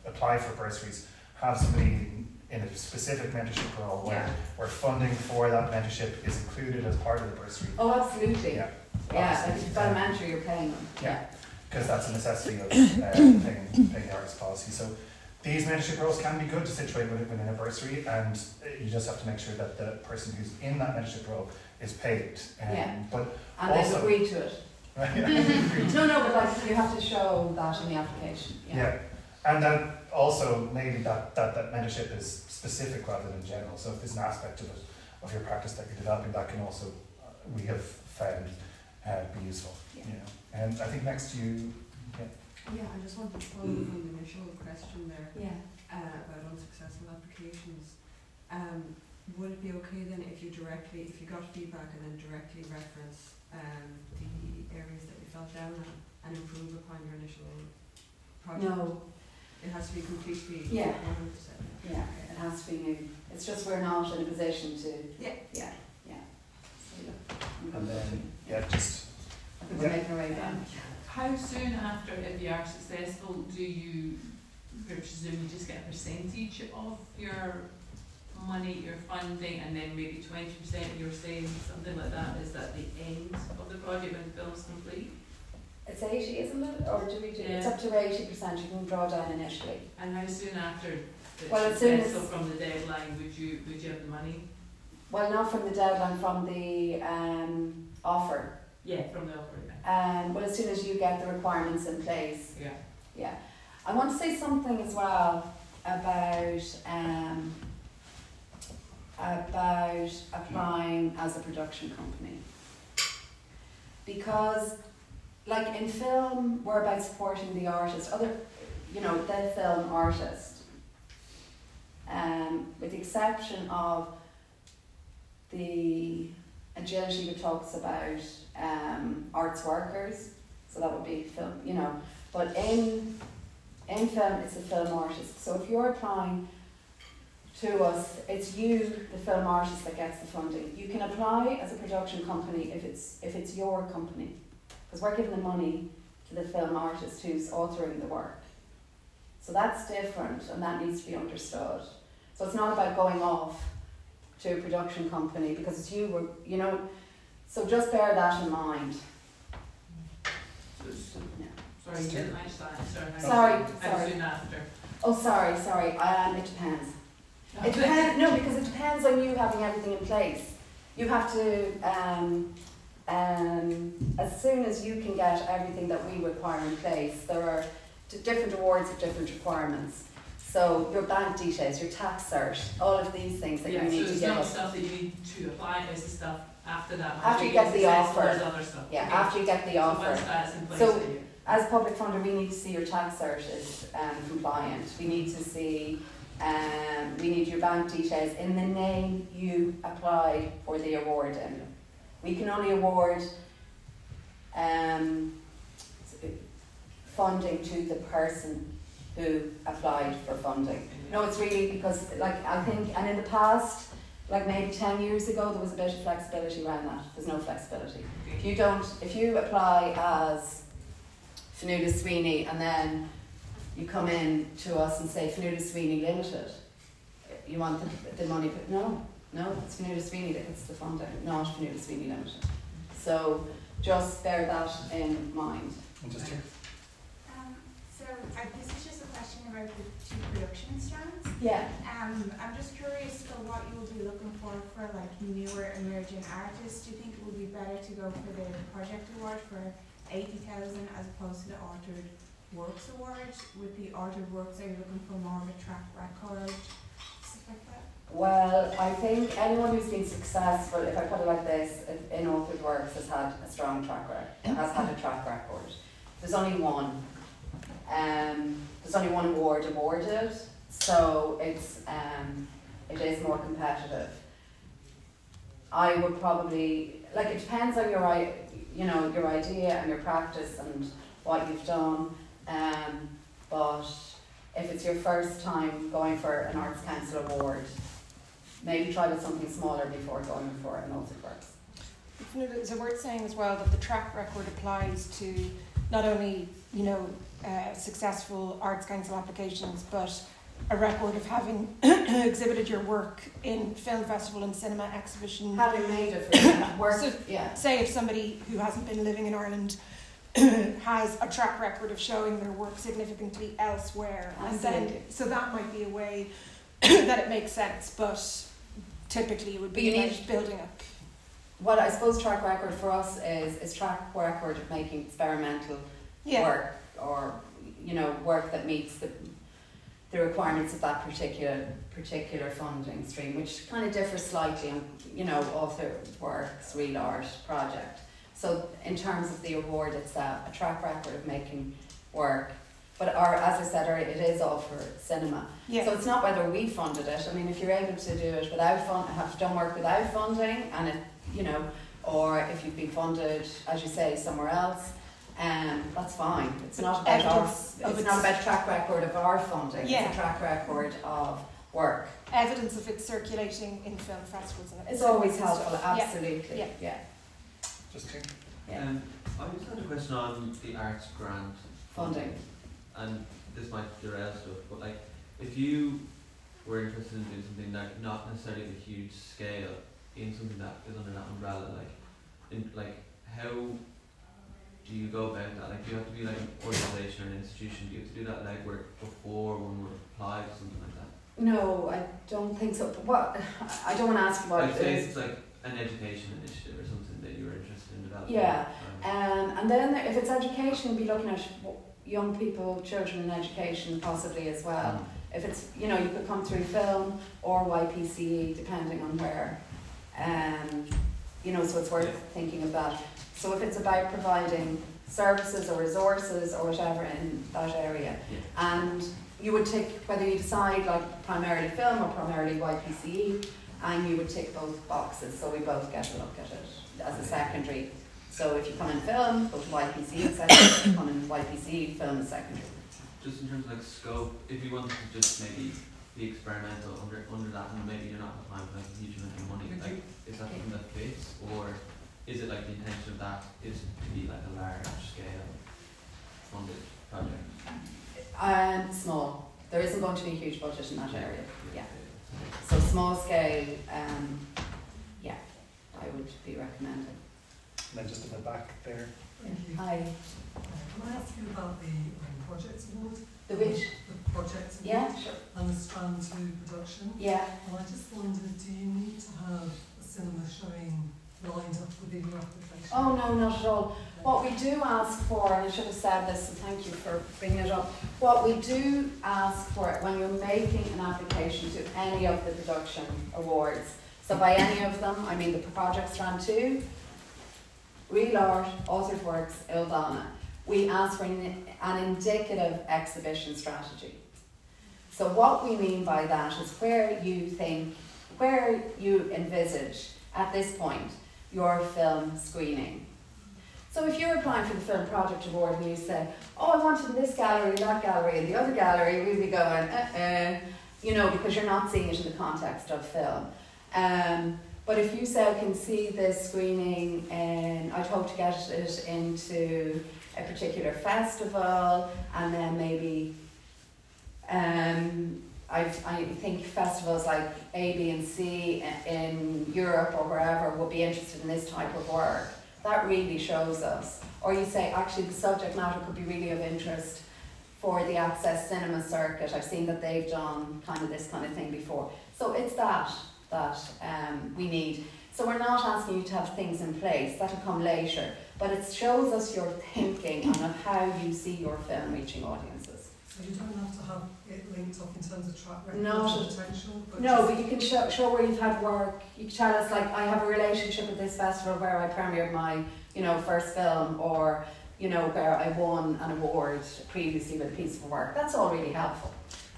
apply for bursaries have somebody in a specific mentorship role where, Yeah. where funding for that mentorship is included as part of the bursary. Oh, absolutely. Yeah, Yeah, obviously. like if you've got a mentor, you're paying them. Yeah. Because that's a necessity of uh, paying, paying the arts policy. So these mentorship roles can be good to situate within within a bursary, and you just have to make sure that the person who's in that mentorship role is paid. Um, Yeah. But And they've Also- agreed to it. No, no, but like you have to show that in the application. Yeah. yeah, and then also maybe that, that, that mentorship is specific rather than general. So if there's an aspect of it, of your practice that you're developing, that can also, uh, we have found, uh, be useful. Yeah. You know, and I think next you, yeah. Yeah, I just wanted to follow up on the initial question there Yeah. uh, about unsuccessful applications. Um, would it be okay then if you directly, if you got feedback and then directly reference um, the areas that you fell down on and improve upon your initial project? No. It has to be completely Yeah. one hundred percent. Yeah. It has to be new. It's just we're not in a position to. Yeah. Yeah. Yeah. So, yeah. I'm And good. then, yeah, just, I think we're yeah. making our way down. How soon after, if you are successful, do you, I presume you just get a percentage of your money, your funding, and then maybe twenty percent you're saying, something like that, is that the end of the project when the film's complete? It's eighty, isn't it? Or do we do? It's Yeah. up to eighty percent. You can draw down initially. And how soon after it's Well, as soon as- successful from the deadline would you, would you have the money? Well, not from the deadline, from the um, offer. Yeah, from the offer, Um, well, as soon as you get the requirements in place. yeah. Yeah. I want to say something as well about um, about applying as a production company. Because, like in film, we're about supporting the artist, other, you know, the film artist. Um, with the exception of the agility that talks about um, arts workers, so that would be film, you know. But in in film, it's a film artist. So if you're applying to us, it's you, the film artist, that gets the funding. You can apply as a production company if it's if it's your company, because we're giving the money to the film artist who's authoring the work. So that's different, and that needs to be understood. So it's not about going off to a production company because it's you, you know. So just bear that in mind. Yeah. Sorry, you didn't manage that answer. How Sorry, soon- How sorry. soon after? Oh, sorry, sorry. Um, it depends. It depends. No, because it depends on you having everything in place. You have to, um, um, as soon as you can get everything that we require in place, there are d- different awards with different requirements. So your bank details, your tax cert, all of these things that Yeah, you so need to it's give not us. stuff that you need to apply, it's the stuff after that. After you Once get the successful, offer. There's other stuff. Yeah, Okay. after you get the So offer. once that's in place, So- then you- As public funder, we need to see your tax cert is um, compliant. We need to see, um, we need your bank details in the name you applied for the award in. We can only award um, funding to the person who applied for funding. No, it's really because, like, I think, and in the past, like maybe ten years ago, there was a bit of flexibility around that. There's no flexibility. If you don't, if you apply as Fenouda Sweeney and then you come in to us and say Fenouda Sweeney Limited, you want the, the money, but no, no, it's Fenouda Sweeney that gets the funding, not Fenouda Sweeney Limited. So just bear that in mind. and just Um, so uh, this is just a question about the two production strands. Yeah. Um, I'm just curious for what you will be looking for for like newer emerging artists. Do you think it would be better to go for the project award for eighty thousand as opposed to the authored works award? With the authored works, are you looking for more of a track record, stuff like that? Well, I think anyone who's been successful, if I put it like this, in authored works has had a strong track record, has had a track record. There's only one. Um, there's only one award awarded, so it's um, it is more competitive. I would probably, like, it depends on your i- you know your idea and your practice and what you've done. Um, but if it's your first time going for an Arts Council award, maybe try with something smaller before going for an authored works. Is it worth saying as well that the track record applies to not only, you know, uh, successful Arts Council applications, but a record of having exhibited your work in film festival and cinema exhibition. Having made it for work, So, yeah. say if somebody who hasn't been living in Ireland has a track record of showing their work significantly elsewhere, and then Absolutely. so that might be a way that it makes sense, but typically it would But be you about need- building up. What I suppose track record for us is, is track record of making experimental Yeah. work, or, you know, work that meets the the requirements of that particular particular funding stream, which kind of differs slightly on, you know, author works, real art project. So in terms of the award itself, a track record of making work, but our, as I said earlier, it is all for cinema. Yeah. So it's not whether we funded it. I mean, if you're able to do it without fund, have done work without funding, and it, you know, or if you've been funded, as you say, somewhere else, um, that's fine. It's not about our, Evidence of it's its- not about track record of our funding. Yeah. It's a track record of work. Evidence of it circulating in film festivals and It's always and stuff. helpful. Yeah. Absolutely. Yeah. Yeah. Just to Yeah. Um, I just had a question on the arts grant Funding. and this might derail stuff, but like, if you were interested in doing something like not necessarily of a huge scale, in something that is under that umbrella, like, in, like, how do you go about that? Like, do you have to be like an organisation or an institution? Do you have to do that legwork before one would apply to something like that? No, I don't think so. But what I don't want to ask you what Like, it say is. it's like an education initiative or something that you were interested in developing. Yeah. Um, Um, and then if it's education, we'll be looking at w- young people, children in education possibly as well. If it's, you know, you could come through film or Y P C E, depending on where. Um, you know, so it's worth Yeah. thinking of that. So if it's about providing services or resources or whatever in that area, Yeah. and you would take, whether you decide like primarily film or primarily Y P C E, and you would tick both boxes, so we both get a look at it as a secondary. So if you come in film, go to Y P C E secondary. If you come in Y P C E, film is secondary. Just in terms of like scope, if you wanted to just maybe be experimental under under that, and maybe you're not applying for like a huge amount of money, Would like, is that something that fits, or is it like the intention of that is to be like a large scale funded project? Um, small. There isn't going to be a huge budget in that area. Yeah. So small scale, um, yeah, I would be recommending. And then just at the back there. Thank you. Hi. Uh, Can I ask you about the um, projects award? The which? The projects award. Yeah, sure. And the Strand two production. Yeah. And I just wondered, do you need to have a cinema showing lined up within your application? Oh no, not at all. What we do ask for, and I should have said this, and thank you for bringing it up. What we do ask for when you're making an application to any of the production awards, so by any of them, I mean the Project Strand two, Real Art, Authored Works, Ildana, we ask for an, an indicative exhibition strategy. So what we mean by that is where you think, where you envisage at this point your film screening. So if you're applying for the Film Project Award and you say, oh, I want it in this gallery, that gallery, and the other gallery, we'd be going, uh-uh, you know, because you're not seeing it in the context of film. Um, but if you say, I can see this screening and I'd hope to get it into a particular festival, and then maybe, um, I, I think festivals like A, B and C in Europe or wherever would be interested in this type of work. That really shows us. Or you say, actually the subject matter could be really of interest for the Access Cinema Circuit. I've seen that they've done kind of this kind of thing before. So it's that that um, we need. So we're not asking you to have things in place, that'll come later, but it shows us your thinking and of how you see your film reaching audiences. So you don't have to have it linked up in terms of track record No. or potential? But No, just but you can show, show where you've had work. You can tell us, like, I have a relationship with this festival where I premiered my, you know, first film, or, you know, where I won an award previously with a piece of work. That's all really helpful.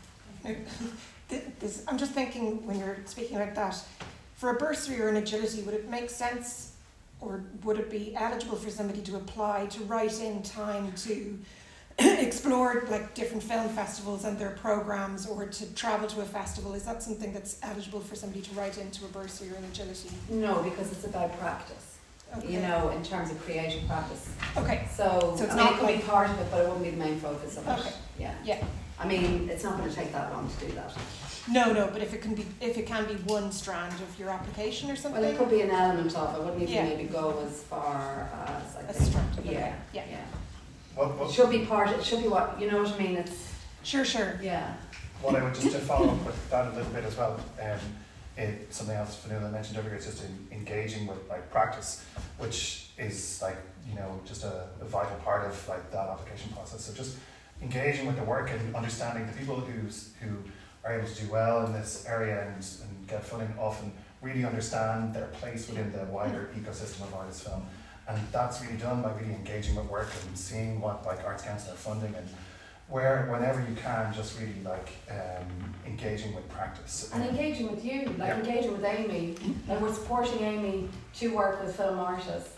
This, I'm just thinking when you're speaking about that, for a bursary or an agility, would it make sense, or would it be eligible for somebody to apply to write in time to explore like different film festivals and their programs, or to travel to a festival? Is that something that's eligible for somebody to write into a bursary or an agility? No, because it's about practice, Okay. you know, in terms of creative practice. Okay. So, So it's I mean, not it could be like- part of it, but it wouldn't be the main focus of it. Okay. Yeah. Yeah. I mean, it's not going to take that long to do that. No, no, but if it can be, if it can be one strand of your application or something. Well, it could be an element of it. Wouldn't even Yeah. maybe go as far as I A think. strand of it. Yeah. Yeah. Yeah. What, It what, should be part. It should be what you know what I mean. It's Sure, sure. yeah. what I would just to follow up with that a little bit as well, um, it, something else Fionnuala mentioned earlier is just in, engaging with like practice, which is like, you know, just a, a vital part of like that application process. So just engaging with the work and understanding the people who's, who are able to do well in this area and, and get funding often really understand their place within the wider ecosystem of artist film. And that's really done by really engaging with work and seeing what like Arts Council are funding, and where whenever you can just really like um, engaging with practice. And engaging with you, like Yeah. engaging with Amy. Like we're supporting Amy to work with film artists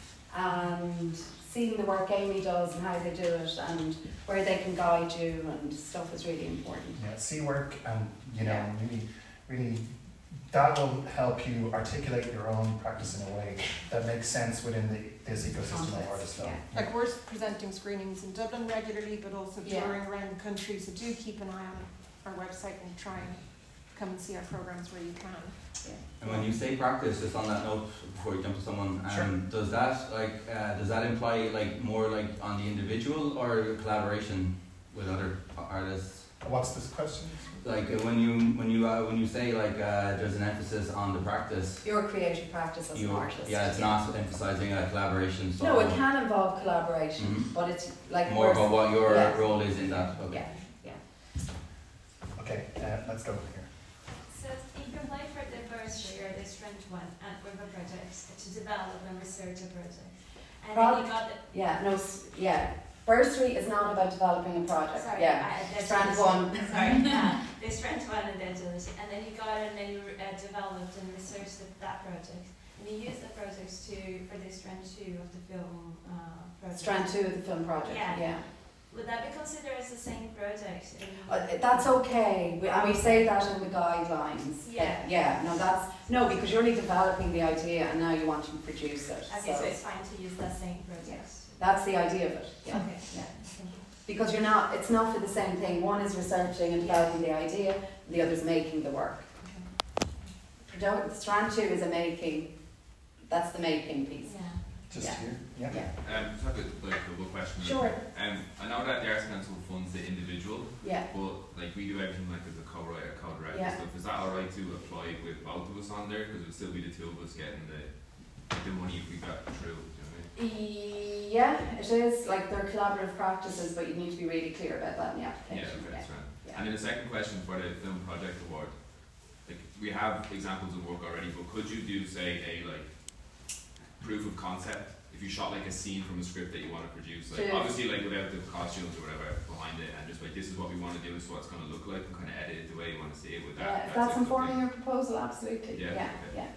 and seeing the work Amy does and how they do it and where they can guide you and stuff is really important. Yeah, see work and you know Yeah. really, really that will help you articulate your own practice in a way that makes sense within the, this ecosystem of Context, artist film. yeah. Like we're presenting screenings in Dublin regularly, but also Yeah. touring around the country. So do keep an eye on our website and try and come and see our programs where you can. And when you say practice, just on that note, before you jump to someone, um, Sure. does that like uh, does that imply like more like on the individual or collaboration with other artists? What's this question? Like uh, when you when you uh, when you say like uh, there's an emphasis on the practice, Your creative practice as an you, artist. yeah, it's not emphasizing a collaboration. So No, it can involve collaboration, Mhm. but it's like more we're- about what your yeah. role is in that. Okay. Yeah. Okay, uh, let's go here. So if you apply for the bursary or the strength one and with a project to develop and research a project, and then you got the, Yeah, no, s- yeah. Bursary is not about developing a project. sorry, Yeah. uh, the Strand agility. one. Sorry, uh, the strength one and the agility, and then you got it and then you uh, developed and researched the, that project, and you used the projects to for the strand two of the film uh, project. Strand two of the film project. Yeah. Yeah. Would that be considered as the same project? In Uh, that's okay, we, and we say that in the guidelines. Yeah. Yeah, no, that's, no, because you're only developing the idea and now you want to produce it. Okay, so so it's fine to use that same project. that's the idea of it, yeah. Okay. Yeah. Thank you. Because you're not, it's not for the same thing. One is researching and developing the idea, the other's making the work. Produ- Strand two is a making, that's the making piece. Yeah. Just Yeah. here. Yeah. Yeah, Um, just have a like double question. Sure. Um, I know that the Arts Council funds the individual, yeah. but like we do everything like as a co-writer, co-director Yeah. stuff. Is that alright to apply with both of us on there? Because it would still be the two of us getting the the money if we got through. Do you know what I mean? Yeah, it is, like they're collaborative practices, but you need to be really clear about that in the Yeah, application. okay, that's right. Yeah. And then the second question for the film project award, like we have examples of work already, but could you do say a like proof of concept? If you shot like a scene from a script that you want to produce, like Sure. obviously like without the costumes or whatever behind it, and just like this is what we want to do, this is what it's going to look like, and kind of edit it the way you want to see it with that. Yeah, if that that's type of informing thing. your proposal, absolutely. Yeah, Yeah, okay. yeah.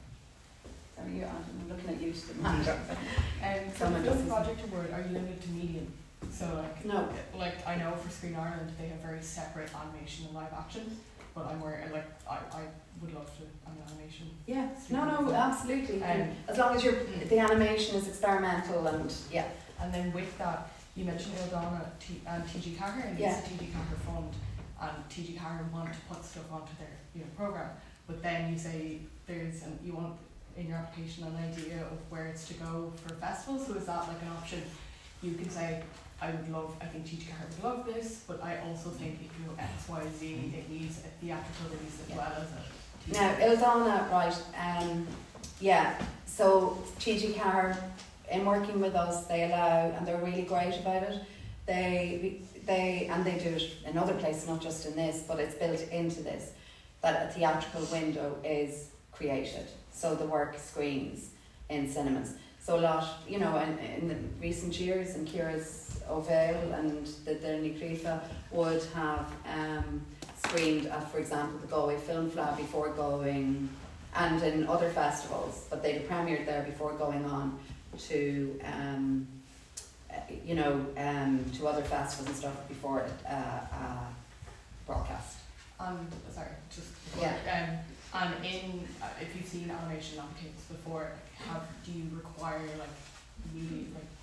Sorry, you, I'm looking at you to the manager. Um, for Someone the film doesn't- project award, are you limited to medium? So like, No. like I know for Screen Ireland they have very separate animation and live action, but I'm where like I, I would love to I'm an animation. Yeah, no, no, absolutely. Um, As long as your the animation is experimental and yeah. And then with that, you mentioned Ildana T- and T G Carr, and Yeah. it's a T G Carr fund, and T G Carr want to put stuff onto their you know program, but then you say there's and you want in your application an idea of where it's to go for festivals. So is that like an option? You can say, I would love, I think T G Carr would love this, but I also think if you know X, Y, Z, it needs a theatrical release as Yeah. well as a T V. Now, Ildana, right, um, yeah, so T G Carr, in working with us, they allow, and they're really great about it, they, they, and they do it in other places, not just in this, but it's built into this, that a theatrical window is created, so the work screens in cinemas. So a lot, you know, in, in the recent years, in Kira's O'Vale and the Dirty Creefa would have um, screened at, for example, the Galway Film Flab before going, and in other festivals, but they'd have premiered there before going on to, um, uh, you know, um, to other festivals and stuff before it uh, uh, broadcast. And sorry, just Yeah. um, and in uh, if you've seen animation applications before, like, have do you require like really like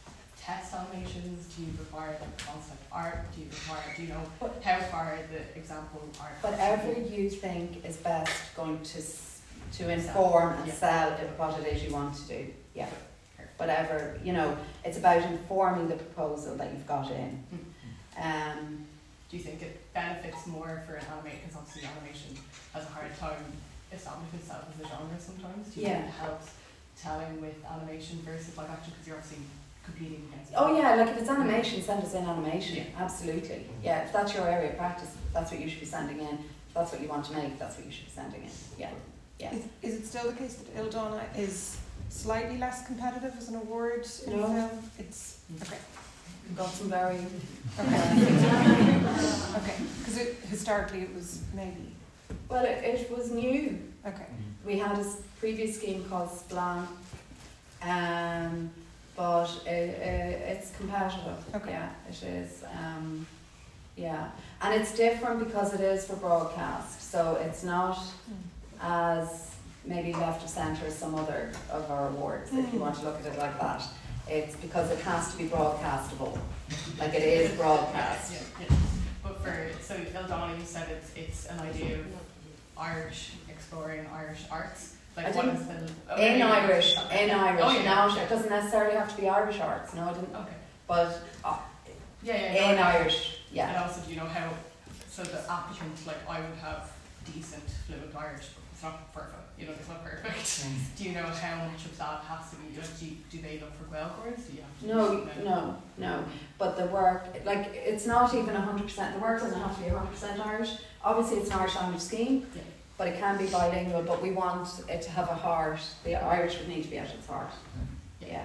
test animations? Do you require like concept art? Do you require, do you know how far the example art? Whatever you think is best going to s- to inform and Yeah. sell it- what it is you want to do. Yeah. Whatever, you know, it's about informing the proposal that you've got in. Um, Do you think it benefits more for an animator, because obviously animation has a hard time establishing itself as a genre sometimes? Do you Yeah. think it helps telling with animation versus live action, because you're obviously competing against? oh yeah, like if it's animation, send us in animation. Yeah. Absolutely. Yeah, if that's your area of practice, that's what you should be sending in. If that's what you want to make, that's what you should be sending in. Yeah. Yeah. Is, is it still the case that Ildana is slightly less competitive as an award in No. film? It's okay. We've got some very Okay, because it, historically it was maybe. well, it, it was new. Okay. We had a s- previous scheme called Splan, um, but it, it, it's competitive. Okay. Yeah, it is. Um, yeah, and it's different because it is for broadcast, so it's not as maybe left of centre as some other of our awards, if you Mm. want to look at it like that. It's because it has to be broadcastable, like it is broadcast. Yeah, yeah. But for, so Ildana, you said it's, it's an idea of Irish, exploring Irish arts. Like I what didn't- is the... oh, In maybe- Irish, in Irish. Oh, yeah. Now it doesn't necessarily have to be Irish arts. No, I didn't. Okay. But uh, Yeah, yeah. in no, Irish, yeah. And also, do you know how, so the applicant, like I would have decent fluent Irish, but it's not perfect, you know, it's not perfect. Do you know how much of that has to be, like, do, you, do they look for well chords? Do you have to No, do no, no. But the work, like, it's not even a hundred percent. The work doesn't have to be a hundred percent Irish. Obviously, it's an Irish language scheme, Yeah. but it can be bilingual. But we want it to have a heart. The Irish would need to be at its heart. Yeah.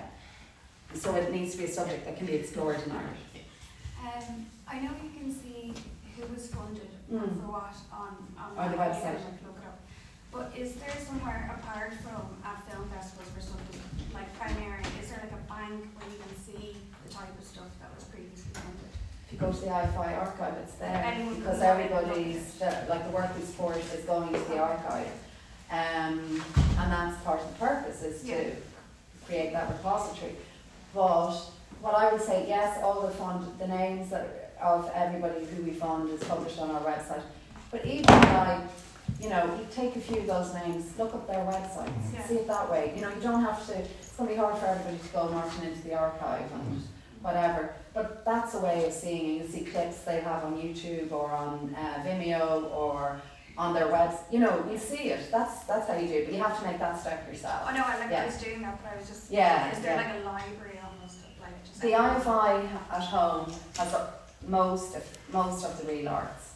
So it needs to be a subject that can be explored in Irish. Um, I know you can see who was funded Mm. for what on, on, On the you website. can, like, look it up. But is there somewhere apart from at film festivals for something like Primary, is there like a bank where you can see the type of stuff that was previously funded? If you go to the I F I archive, it's there Anyone can because go in and everybody's look the, like the work we support is going to the archive, um, and that's part of the purpose is to Yeah. create that repository. But what I would say, yes, all the fund, the names that of everybody who we fund is published on our website. But even like, you know, you take a few of those names, look up their websites, Yeah. see it that way. You know, you don't have to. It's going to be hard for everybody to go marching into the archive and whatever. But that's a way of seeing it. You see clips they have on YouTube or on uh, Vimeo or on their webs. You know, you see it. That's that's how you do it. But you have to make that step yourself. Oh no, I like Yeah. I was doing that, but I was just Yeah, is there yeah. like a library almost of like just The I F I at home has a, most of most of the real arts,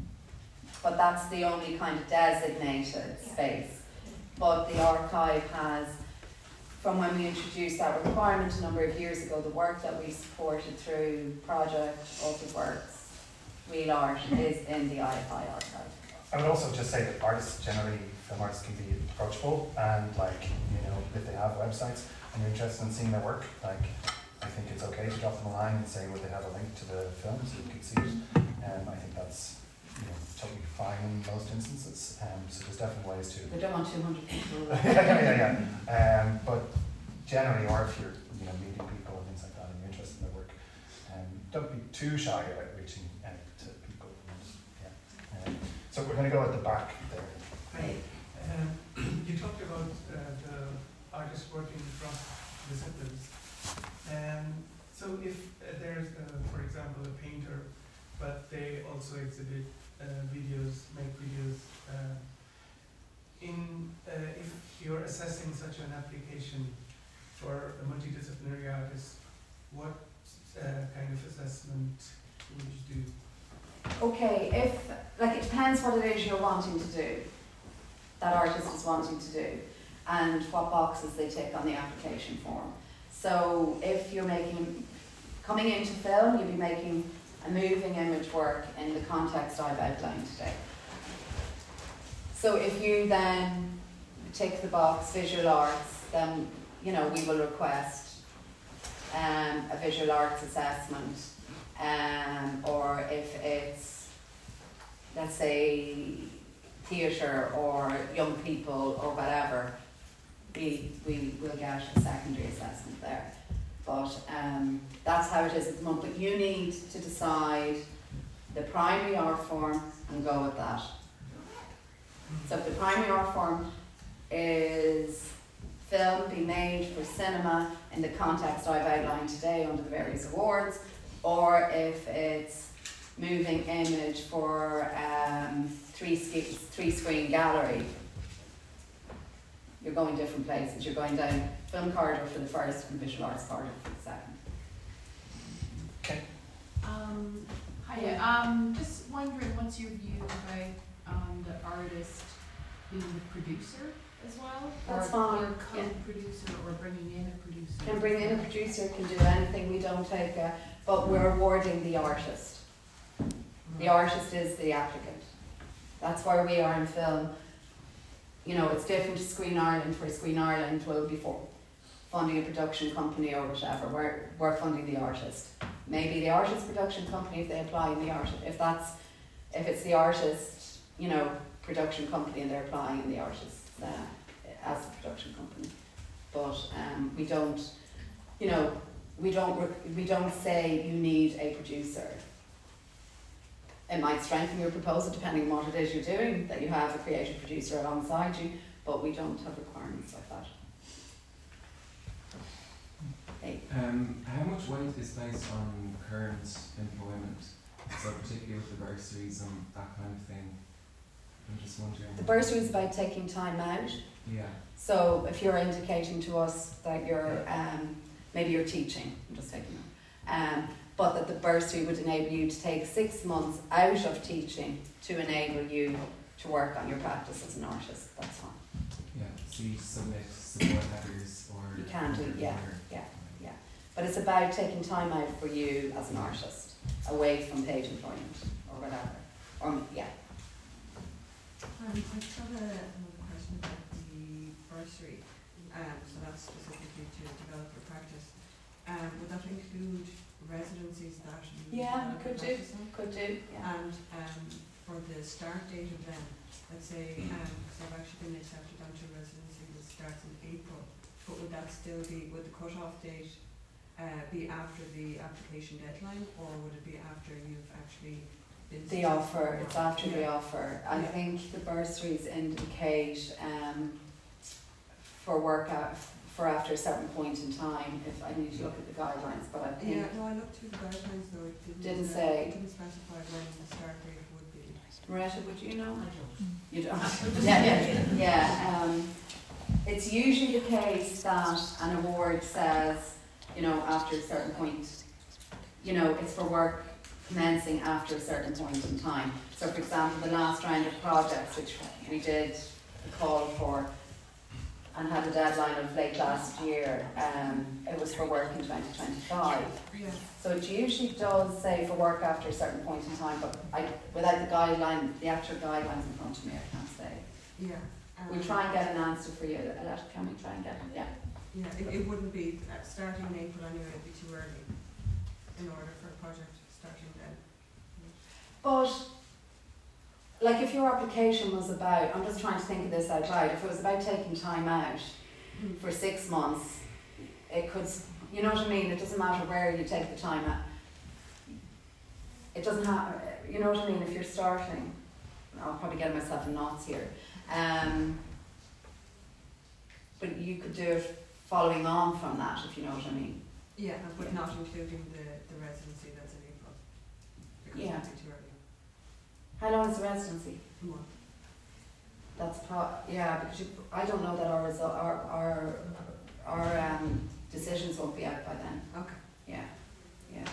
but that's the only kind of designated Yeah. space. But the archive has, from when we introduced that requirement a number of years ago, the work that we supported through Project AutoWorks, Real Art, is in the I F I archive. I would also just say that artists generally, film artists can be approachable, and like, you know, if they have websites and you're interested in seeing their work, like, I think it's okay to drop them a line and say, would they have a link to the film so you can see it. Um, I think that's, you know, totally fine in most instances. Um, so there's definitely ways to. We don't want two hundred people. yeah, yeah, yeah, yeah. Um, but generally, or if you're, you know, meeting people and things like that, and you're interested in their work, um, don't be too shy about reaching out to people. And, yeah. Um, so we're going to go at the back there. Hi. Um, you talked about uh, the artists working across disciplines. Um, so if uh, there's, uh, for example, a painter, but they also exhibit uh, videos, make videos, uh, in uh, if you're assessing such an application for a multidisciplinary artist, what uh, kind of assessment would you do? Okay, if, like, it depends what it is you're wanting to do, that artist is wanting to do, and what boxes they tick on the application form. So if you're making, coming into film, you'll be making a moving image work in the context I've outlined today. So if you then tick the box visual arts, then, you know, we will request um, a visual arts assessment. Um, or if it's, let's say, theatre or young people or whatever, we, we will get a secondary assessment there. But um, how it is at the moment, but you need to decide the primary art form and go with that. So if the primary art form is film being made for cinema in the context I've outlined today under the various awards, or if it's moving image for um, three, sk- three screen gallery, you're going different places. You're going down film corridor for the first and visual arts corridor for the second. Okay. Um, hiya, um, just wondering what's your view about um, the artist being the producer as well? That's or, fine, Or yeah. co-producer, or bringing in a producer? Can bring in a producer, can do anything, we don't take a, but we're awarding the artist. The artist is the applicant. That's where we are in film. You know, it's different to Screen Ireland, where Screen Ireland will be for funding a production company or whatever. We're, we're funding the artist. Maybe the artist production company if they apply in the artist. If that's, if it's the artist, you know, production company and they're applying in the artist uh, as a production company. But um, we don't, you know, we don't rec- we don't say you need a producer. It might strengthen your proposal depending on what it is you're doing, that you have a creative producer alongside you, but we don't have requirements like that. Hey. Um, how much weight is placed on current employment? So particularly with the bursaries and that kind of thing. I'm just wondering. The bursary is about taking time out. Yeah. So if you're indicating to us that you're um, maybe you're teaching, I'm just taking that. Um, but that the bursary would enable you to take six months out of teaching to enable you to work on your practice as an artist. That's fine. Yeah, so you submit support letters or... You can do, yeah, yeah, yeah. But it's about taking time out for you as an artist, away from paid employment or whatever. Or, yeah. Um, I just have a, another question about the bursary. Um, so that's specifically to develop your practice. Um, would that include residencies that you Yeah, develop could your do, practice in? could do, yeah. And um, for the start date of them, let's say, um, because I've actually been accepted onto residency that starts in April, but would that still be, would the cut-off date uh, be after the application deadline, or would it be after you've actually been The successful? offer, it's after the Yeah. offer. I Yeah. think the bursaries indicate um, for work out, for after a certain point in time, if I need to look at the guidelines, but I think, Yeah, no, I looked through the guidelines though, it didn't, Didn't uh, say. it didn't specify when the start date would be. Maretta, would you know? I don't. You don't? Yeah, yeah, yeah. Um, it's usually the case that an award says, you know, after a certain point, you know, it's for work commencing after a certain point in time. So for example, the last round of projects which we did a call for and had a deadline of late last year, um, it was for work in twenty twenty-five. Yeah. So it usually does say for work after a certain point in time, but I, without the guideline, the actual guidelines in front of me, I can't say. Yeah. Um, We'll try and get an answer for you, Aletta, can we try and get, yeah. Yeah, it, it wouldn't be uh, starting in April anyway, it'd be too early in order for a project starting then. But, like if your application was about, I'm just trying to think of this out loud, if it was about taking time out for six months, it could, you know what I mean, it doesn't matter where you take the time out. It doesn't have, you know what I mean, if you're starting, I'll probably get myself in knots here. Um, but you could do it following on from that, if you know what I mean. Yeah, but Yeah. not including the, the residency that's in April. Because Yeah. it'd be too early. How long is the residency? A month. That's pro, yeah, because you, I don't know that our result, our, our, our, um, decisions won't be out by then. Okay. Yeah, yeah.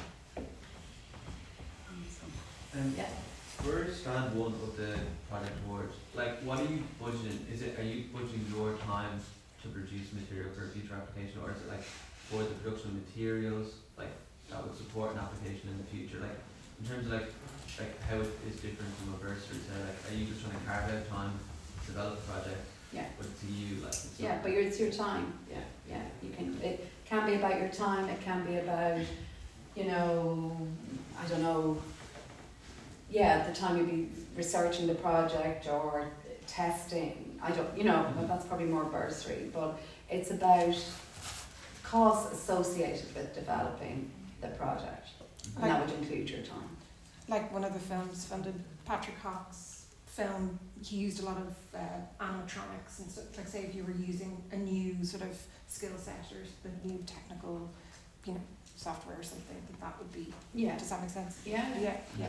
Um, Yeah. For strand one of the project awards, like what are you budgeting? Is it, are you budgeting your time to produce material for a future application, or is it like for the production of materials, like that would support an application in the future? Like in terms of like like how it is different from a bursary, so like are you just trying to carve out time to develop a project? Yeah. But to you, like it's Yeah, not- but you're, it's your time, yeah, yeah, you can, it can be about your time, it can be about, you know, I don't know, yeah, the time you'd be researching the project or testing, I don't, you know, but that's probably more bursary, but it's about costs associated with developing the project. And that would include your time. Like one of the films funded, Patrick Hawke's film, he used a lot of uh, animatronics and stuff. Like say if you were using a new sort of skill set or the new technical, you know, software or something, that that would be. Yeah. Does that make sense? Yeah. Yeah. Yeah.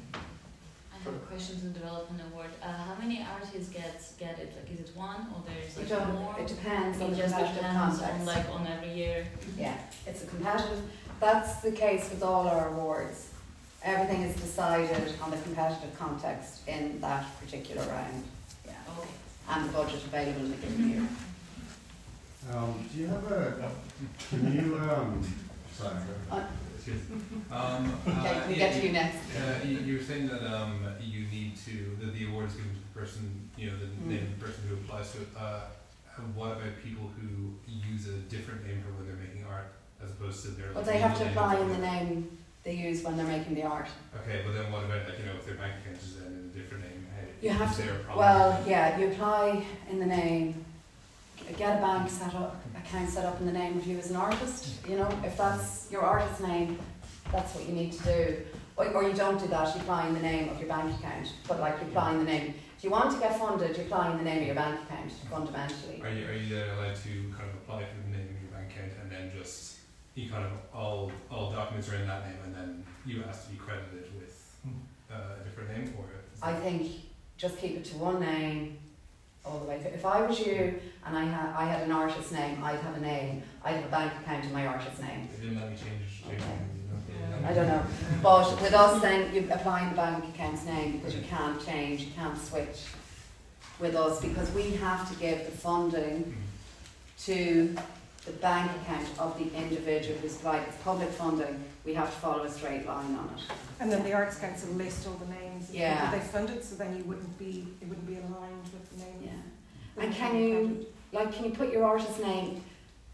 I have questions in development award. Uh, how many artists get get it? Like, is it one or there's It like don't- more? it depends on It the just competitive depends context. on like on every year. Yeah, it's a competitive, that's the case with all our awards. Everything is decided on the competitive context in that particular round. Yeah. Okay. And the budget available in a given year. Um, do you have a, can you, um, sorry. Uh, Um, Okay, uh, we yeah, get to you- you next. Uh, you, you were saying that um, you need to, that the award is given to the person, you know, the Mm. name of the person who applies to it. Uh, and what about people who use a different name for when they're making art as opposed to their But like, they have legal to name? apply in the name they use when they're making the art. Okay, but then what about, like, you know, if their bank account is then in a different name? Hey, You have is to, there a problem? well, yeah, you apply in the name, g- get a bank set up, account set up in the name of you as an artist, you know, if that's your artist name, that's what you need to do. Or, or you don't do that, you apply in the name of your bank account, but like you apply in the name, if you want to get funded, you apply in the name of your bank account, fundamentally. Are you, are you then allowed to kind of apply for the name of your bank account and then just, you kind of, all, all documents are in that name and then you ask to be credited with uh, a different name, or? is I that- think just keep it to one name all the way through. If I was you and I had I had an artist name, I'd have a name, I'd have a bank account in my artist name. They didn't let me change, change my name, you know? I don't know. But with us then you apply the bank account's name because you can't change, you can't switch with us because we have to give the funding to the bank account of the individual who's applied. It's public funding, we have to follow a straight line on it. And then the Arts Council list all the names of Yeah. people they funded, so then you wouldn't be, it wouldn't be aligned with the name. Yeah. And can you, like, can you put your artist name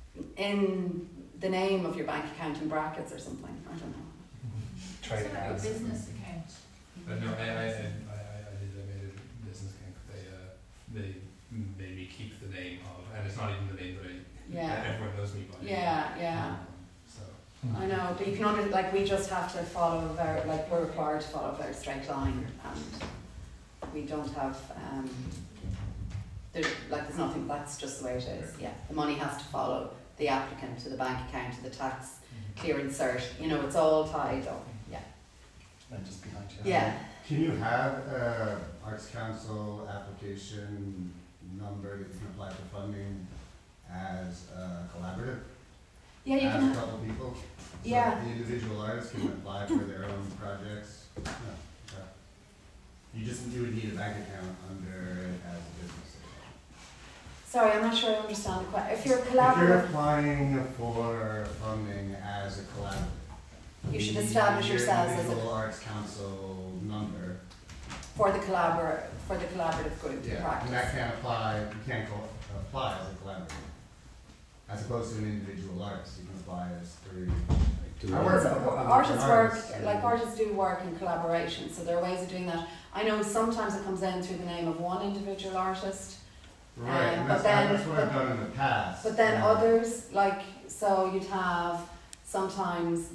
in the name of your bank account in brackets or something? I don't know. Trading Like a ads. business account. Uh, no, I, I, I, I, I did, I made a business account, they, uh, they made me keep the name of, and it's not even the name that I, Yeah. that everyone knows me by. Yeah, yeah. Um, So. I know, but you can under, like, we just have to follow a very, like, we're required to follow a very straight line, and we don't have, um, there, like, there's nothing, that's just the way it is, yeah. The money has to follow the applicant to the bank account, to the tax clearance cert, you know, it's all tied up, yeah. And just behind you. Yeah. Can you have a Arts Council application number that you can apply for funding as a collaborative? Yeah, you As can a have- couple people? So Yeah. that the individual artists can apply for their own projects? No, okay. You just, you would need a bank account under it as a business. Sorry, I'm not sure I understand the question. If you're a If you're collaborative, applying for funding as a collaborative, you should need establish your yourselves as individual a, Arts Council number. for the collabor, for the collaborative group to Yeah, practice. and that can't apply, you can't co- apply as a collaborative. As opposed to an individual artist, you can apply as three. Do I it. work So, with a couple of artists work, artists, and- like artists do work in collaboration, so there are ways of doing that. I know sometimes it comes in through the name of one individual artist. Right, um, and but that's, then- that's what I've but- done in the past. But then and- others, like, so you'd have sometimes,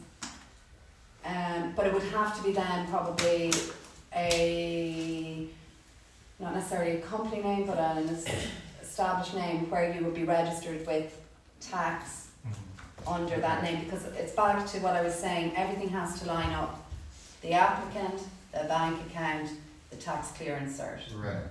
um, but it would have to be then probably a, not necessarily a company name, but an es- established name where you would be registered with tax under that name, because it's back to what I was saying, everything has to line up. The applicant, the bank account, the tax clearance cert. Right.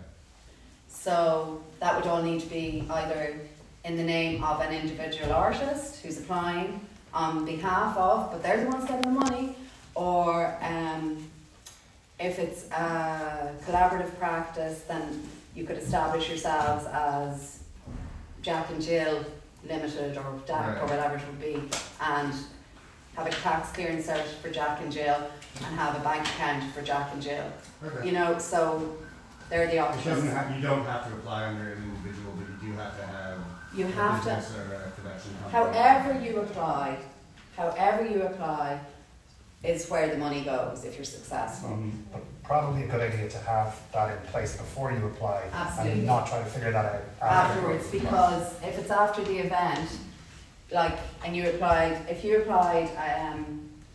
So that would all need to be either in the name of an individual artist who's applying on behalf of, but they're the ones getting the money, or um, if it's a collaborative practice, then you could establish yourselves as Jack and Jill Limited or D A C or Right. whatever it would be, and have a tax clearance cert for Jack and Jill, and have a bank account for Jack and Jill. Okay. You know, so they're the It options. doesn't have, you don't have to apply under an individual, but you do have to have You a have to- business or a production company. However you apply, however you apply is where the money goes if you're successful. Um, but probably a good idea to have that in place before you apply Absolutely. and not try to figure that out Afterwards, because if it's after the event, like, and you applied, if you applied um,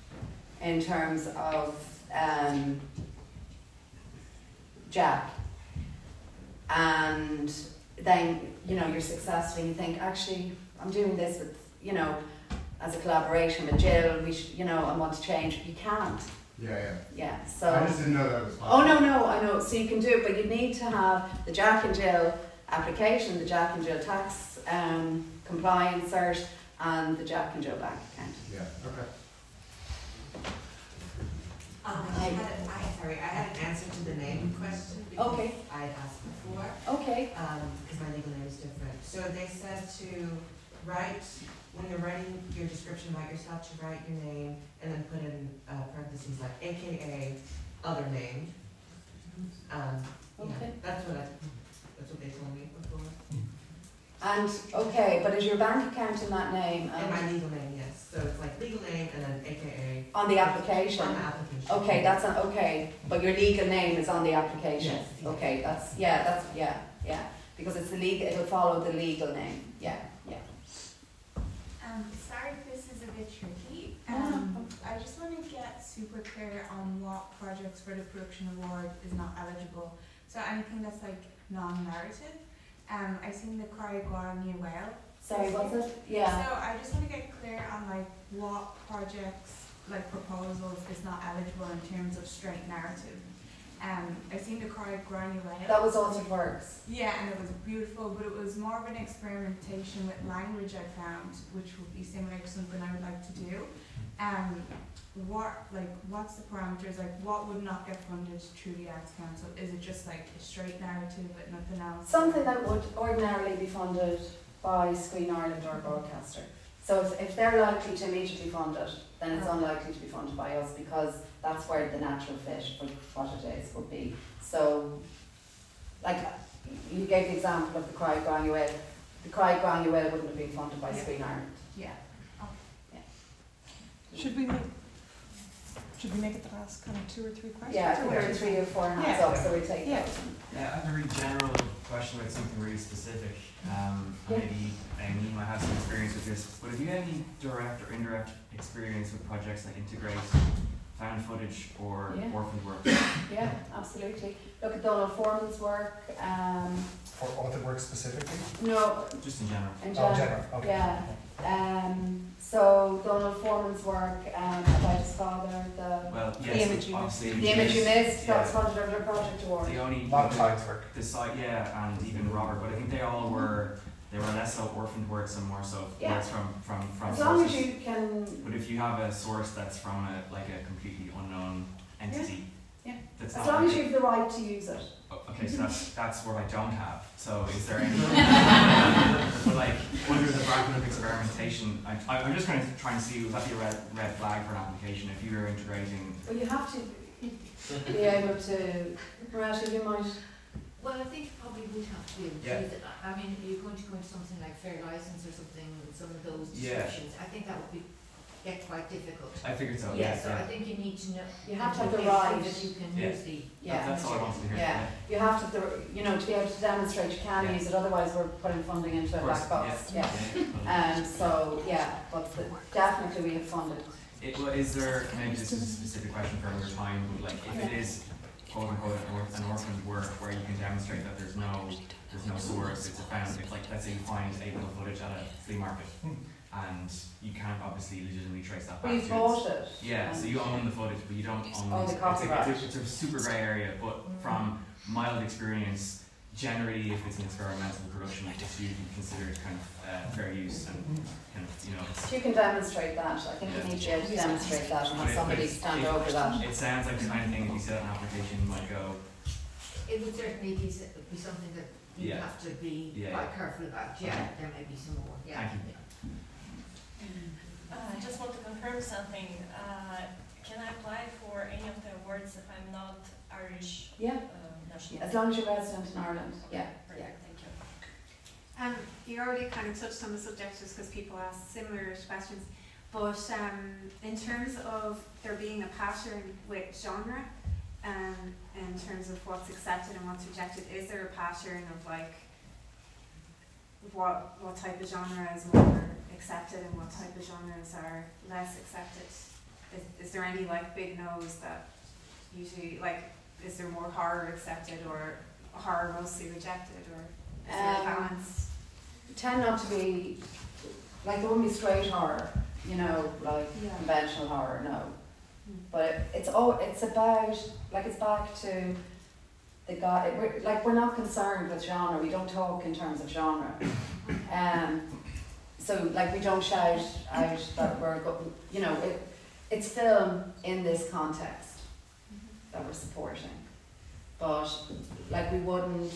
in terms of um, Jack, and then you know you're successful and you think, actually I'm doing this with, you know, as a collaboration with Jill, we should, you know, I want to change. You can't. Yeah, yeah. Yeah, so. I just didn't know that was Oh, possible. no, no, I know. So you can do it, but you need to have the Jack and Jill application, the Jack and Jill tax um, compliance cert, and the Jack and Jill bank account. Yeah, okay. Um, I had, a- I, sorry, I had an answer to the name question because Okay. I had asked before. Okay. Um, because my legal name is different. So they said to write, when you're writing your description about yourself, to write your name and then put in uh, parentheses like A K A other name. Um, yeah, Okay. that's what I, that's what they told me before. And, okay, but is your bank account in that name? And my legal name, yes. So it's like legal name and then A K A. On the application? On the application. Okay, that's on, okay, but your legal name is on the application? Yes, yes. Okay, that's, yeah, that's, yeah, yeah, because it's the legal, it'll follow the legal name, yeah, yeah. Um, sorry if this is a bit tricky. No, Um, I just want to get super clear on what projects for the production award is not eligible. So anything that's like non-narrative. Um, I've seen the Cry Guan New Whale. Sorry, what's it? Yeah. So I just want to get clear on like what projects, like proposals, is not eligible in terms of straight narrative. Um, I've seen the Cry Guan New Whale. That was Altered Works. Yeah, and it was beautiful, but it was more of an experimentation with language I found, which would be similar to something I would like to do. Um, what, like, what's the parameters? Like, what would not get funded through the Arts Council? Is it just like a straight narrative with nothing else? Something that would ordinarily be funded by Screen Ireland or a broadcaster. So if, if they're likely to immediately fund it, then it's unlikely to be funded by us because that's where the natural fit for what it is would be. So, like, you gave the example of the Cry Granuel. The Cry Granuel wouldn't have been funded by Yeah. Screen Ireland. Yeah. Should we make, should we make it the last kind of two or three questions? Yeah, I think or there are three or four hands Yeah. up, so we take Yeah. those. Yeah, I have a really general question about something really specific. Um, Yeah. and maybe Amy might have some experience with this, but have you any direct or indirect experience with projects that integrate found footage or Yeah. orphaned work? Yeah, absolutely. Look at Donald Foreman's work. Um, For Altered Works specifically? no, Just in general. in Oh, general. general, okay. Yeah. Um, so Donald Foreman's work um, about his father, the Well, the yes, image you obviously missed. The image you missed. That was yeah. funded under a project award. The only Lot of Clyde's work. the site, yeah, and even Robert, but I think they all were they were less so orphaned works and more so Yeah. works from from from As long as sources. you can. But if you have a source that's from a like a completely unknown entity, Yeah. that's As not long as like you have the right to use it. Oh, okay, so that's that's what I don't have. So is there any but like under the bracket of experimentation, I, I I'm just trying to trying to see would that be a red red flag for an application if you were integrating. Well, you have to be able to. Rashid, you might. Well, I think you probably would have to be able to Yeah. use it. I I mean, if you're going to go into something like fair license or something with some of those Yeah. descriptions, I think that would be get quite difficult. I figured so. Yeah, Yeah, so yeah. I think you need to know. You have to have the make sure right. that you can Yeah. use the. Yeah. That's all I wanted to hear. Yeah, you have to, the- you know, to be able to demonstrate you can Yeah. use it, otherwise we're putting funding into a Of course, black box. yeah. Yeah. Um, so, yeah, but the, definitely we have funded. It, well, is there, maybe this is a specific question for another time, but like if it is quote unquote an or- an orphaned work where you can demonstrate that there's no there's no source, it's a found, if like let's say you find a bit of footage at a flea market and you can't obviously legitimately trace that back Well, you to bought it. Yeah, so you own the footage but you don't own Own the it's, copyright. a, it's, a, it's a super grey area, but from mild experience, generally if it's an experimental production it's usually considered kind of uh, fair use and kind of, you know, it's If you can demonstrate that, I think Yeah. you need to be able to demonstrate that and But have it- somebody but it- stand it- over that. It sounds like the kind of thing if you set an application you might go, It would certainly be, s- be something that you Yeah. have to be Yeah, quite yeah. careful about. Yeah, Okay. there may be some more. Yeah. Thank you. Uh, I just want to confirm something. Uh, can I apply for any of the awards if I'm not Irish Yeah. uh, national? As long as you're resident in Ireland, yeah. Yeah. Perfect, thank you. Um, you already kind of touched on the subject just because people ask similar questions, but um, in terms of there being a pattern with genre, um, in terms of what's accepted and what's rejected, is there a pattern of like what what type of genre is more accepted and what type of genres are less accepted? Is, is there any like big no's that usually, like, is there more horror accepted or horror mostly rejected, or is there a Um, balance? Tend not to be, like there wouldn't be straight horror, you know, like Yeah. conventional horror, no. Mm. But it, it's oh, it's about, like it's back to the guy, we're, like we're not concerned with genre, we don't talk in terms of genre. Um, so like we don't shout out that we're, go, you know, it, it's film in this context that we're supporting. But like we wouldn't,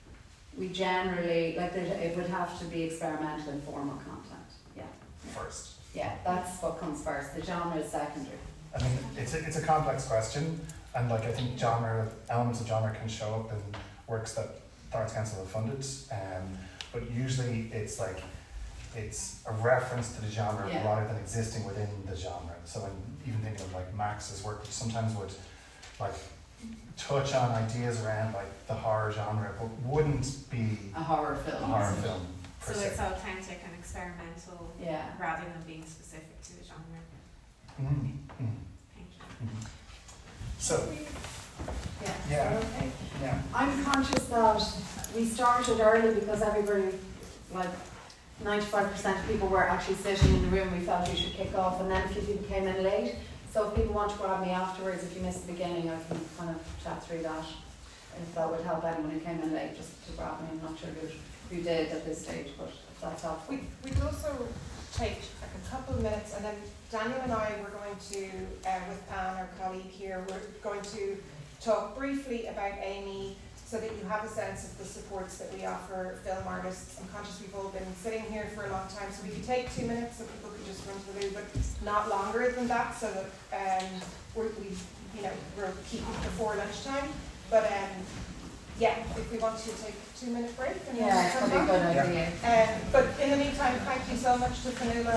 we generally, like there, it would have to be experimental and formal content, yeah. First. Yeah, that's what comes first, the genre is secondary. I mean, it's a, it's a complex question, and like I think genre, elements of genre can show up in works that the Arts Council have funded, um, but usually it's like, it's a reference to the genre Yeah. rather than existing within the genre. So I'm even thinking of like Max's work, which sometimes would like touch on ideas around like the horror genre, but wouldn't be A horror film. a horror film per So se. it's authentic and experimental, Yeah. rather than being specific to the genre. Mm, mm, Thank you. mm. So, Yeah. yeah, Okay. yeah. I'm conscious that we started early because everybody, like ninety-five percent of people were actually sitting in the room. We felt we should kick off, and then a few people came in late. So if people want to grab me afterwards, if you missed the beginning, I can kind of chat through that. If that would help anyone who came in late, just to grab me. I'm not sure who, who did at this stage, but if that's helpful. We, we'd also take like a couple of minutes, and then Daniel and I were going to, uh, with Anne, our colleague here, we're going to talk briefly about Amy, so that you have a sense of the supports that we offer film artists. I'm conscious we've all been sitting here for a long time, so we could take two minutes so people could just run to the loo, but not longer than that, so that um, we're, we, you know, we're keeping it before lunchtime. But um, yeah, if we want to take a two minute break, then Yeah, it's we'll probably a come good back. idea. Um, but in the meantime, thank you so much to Fanula.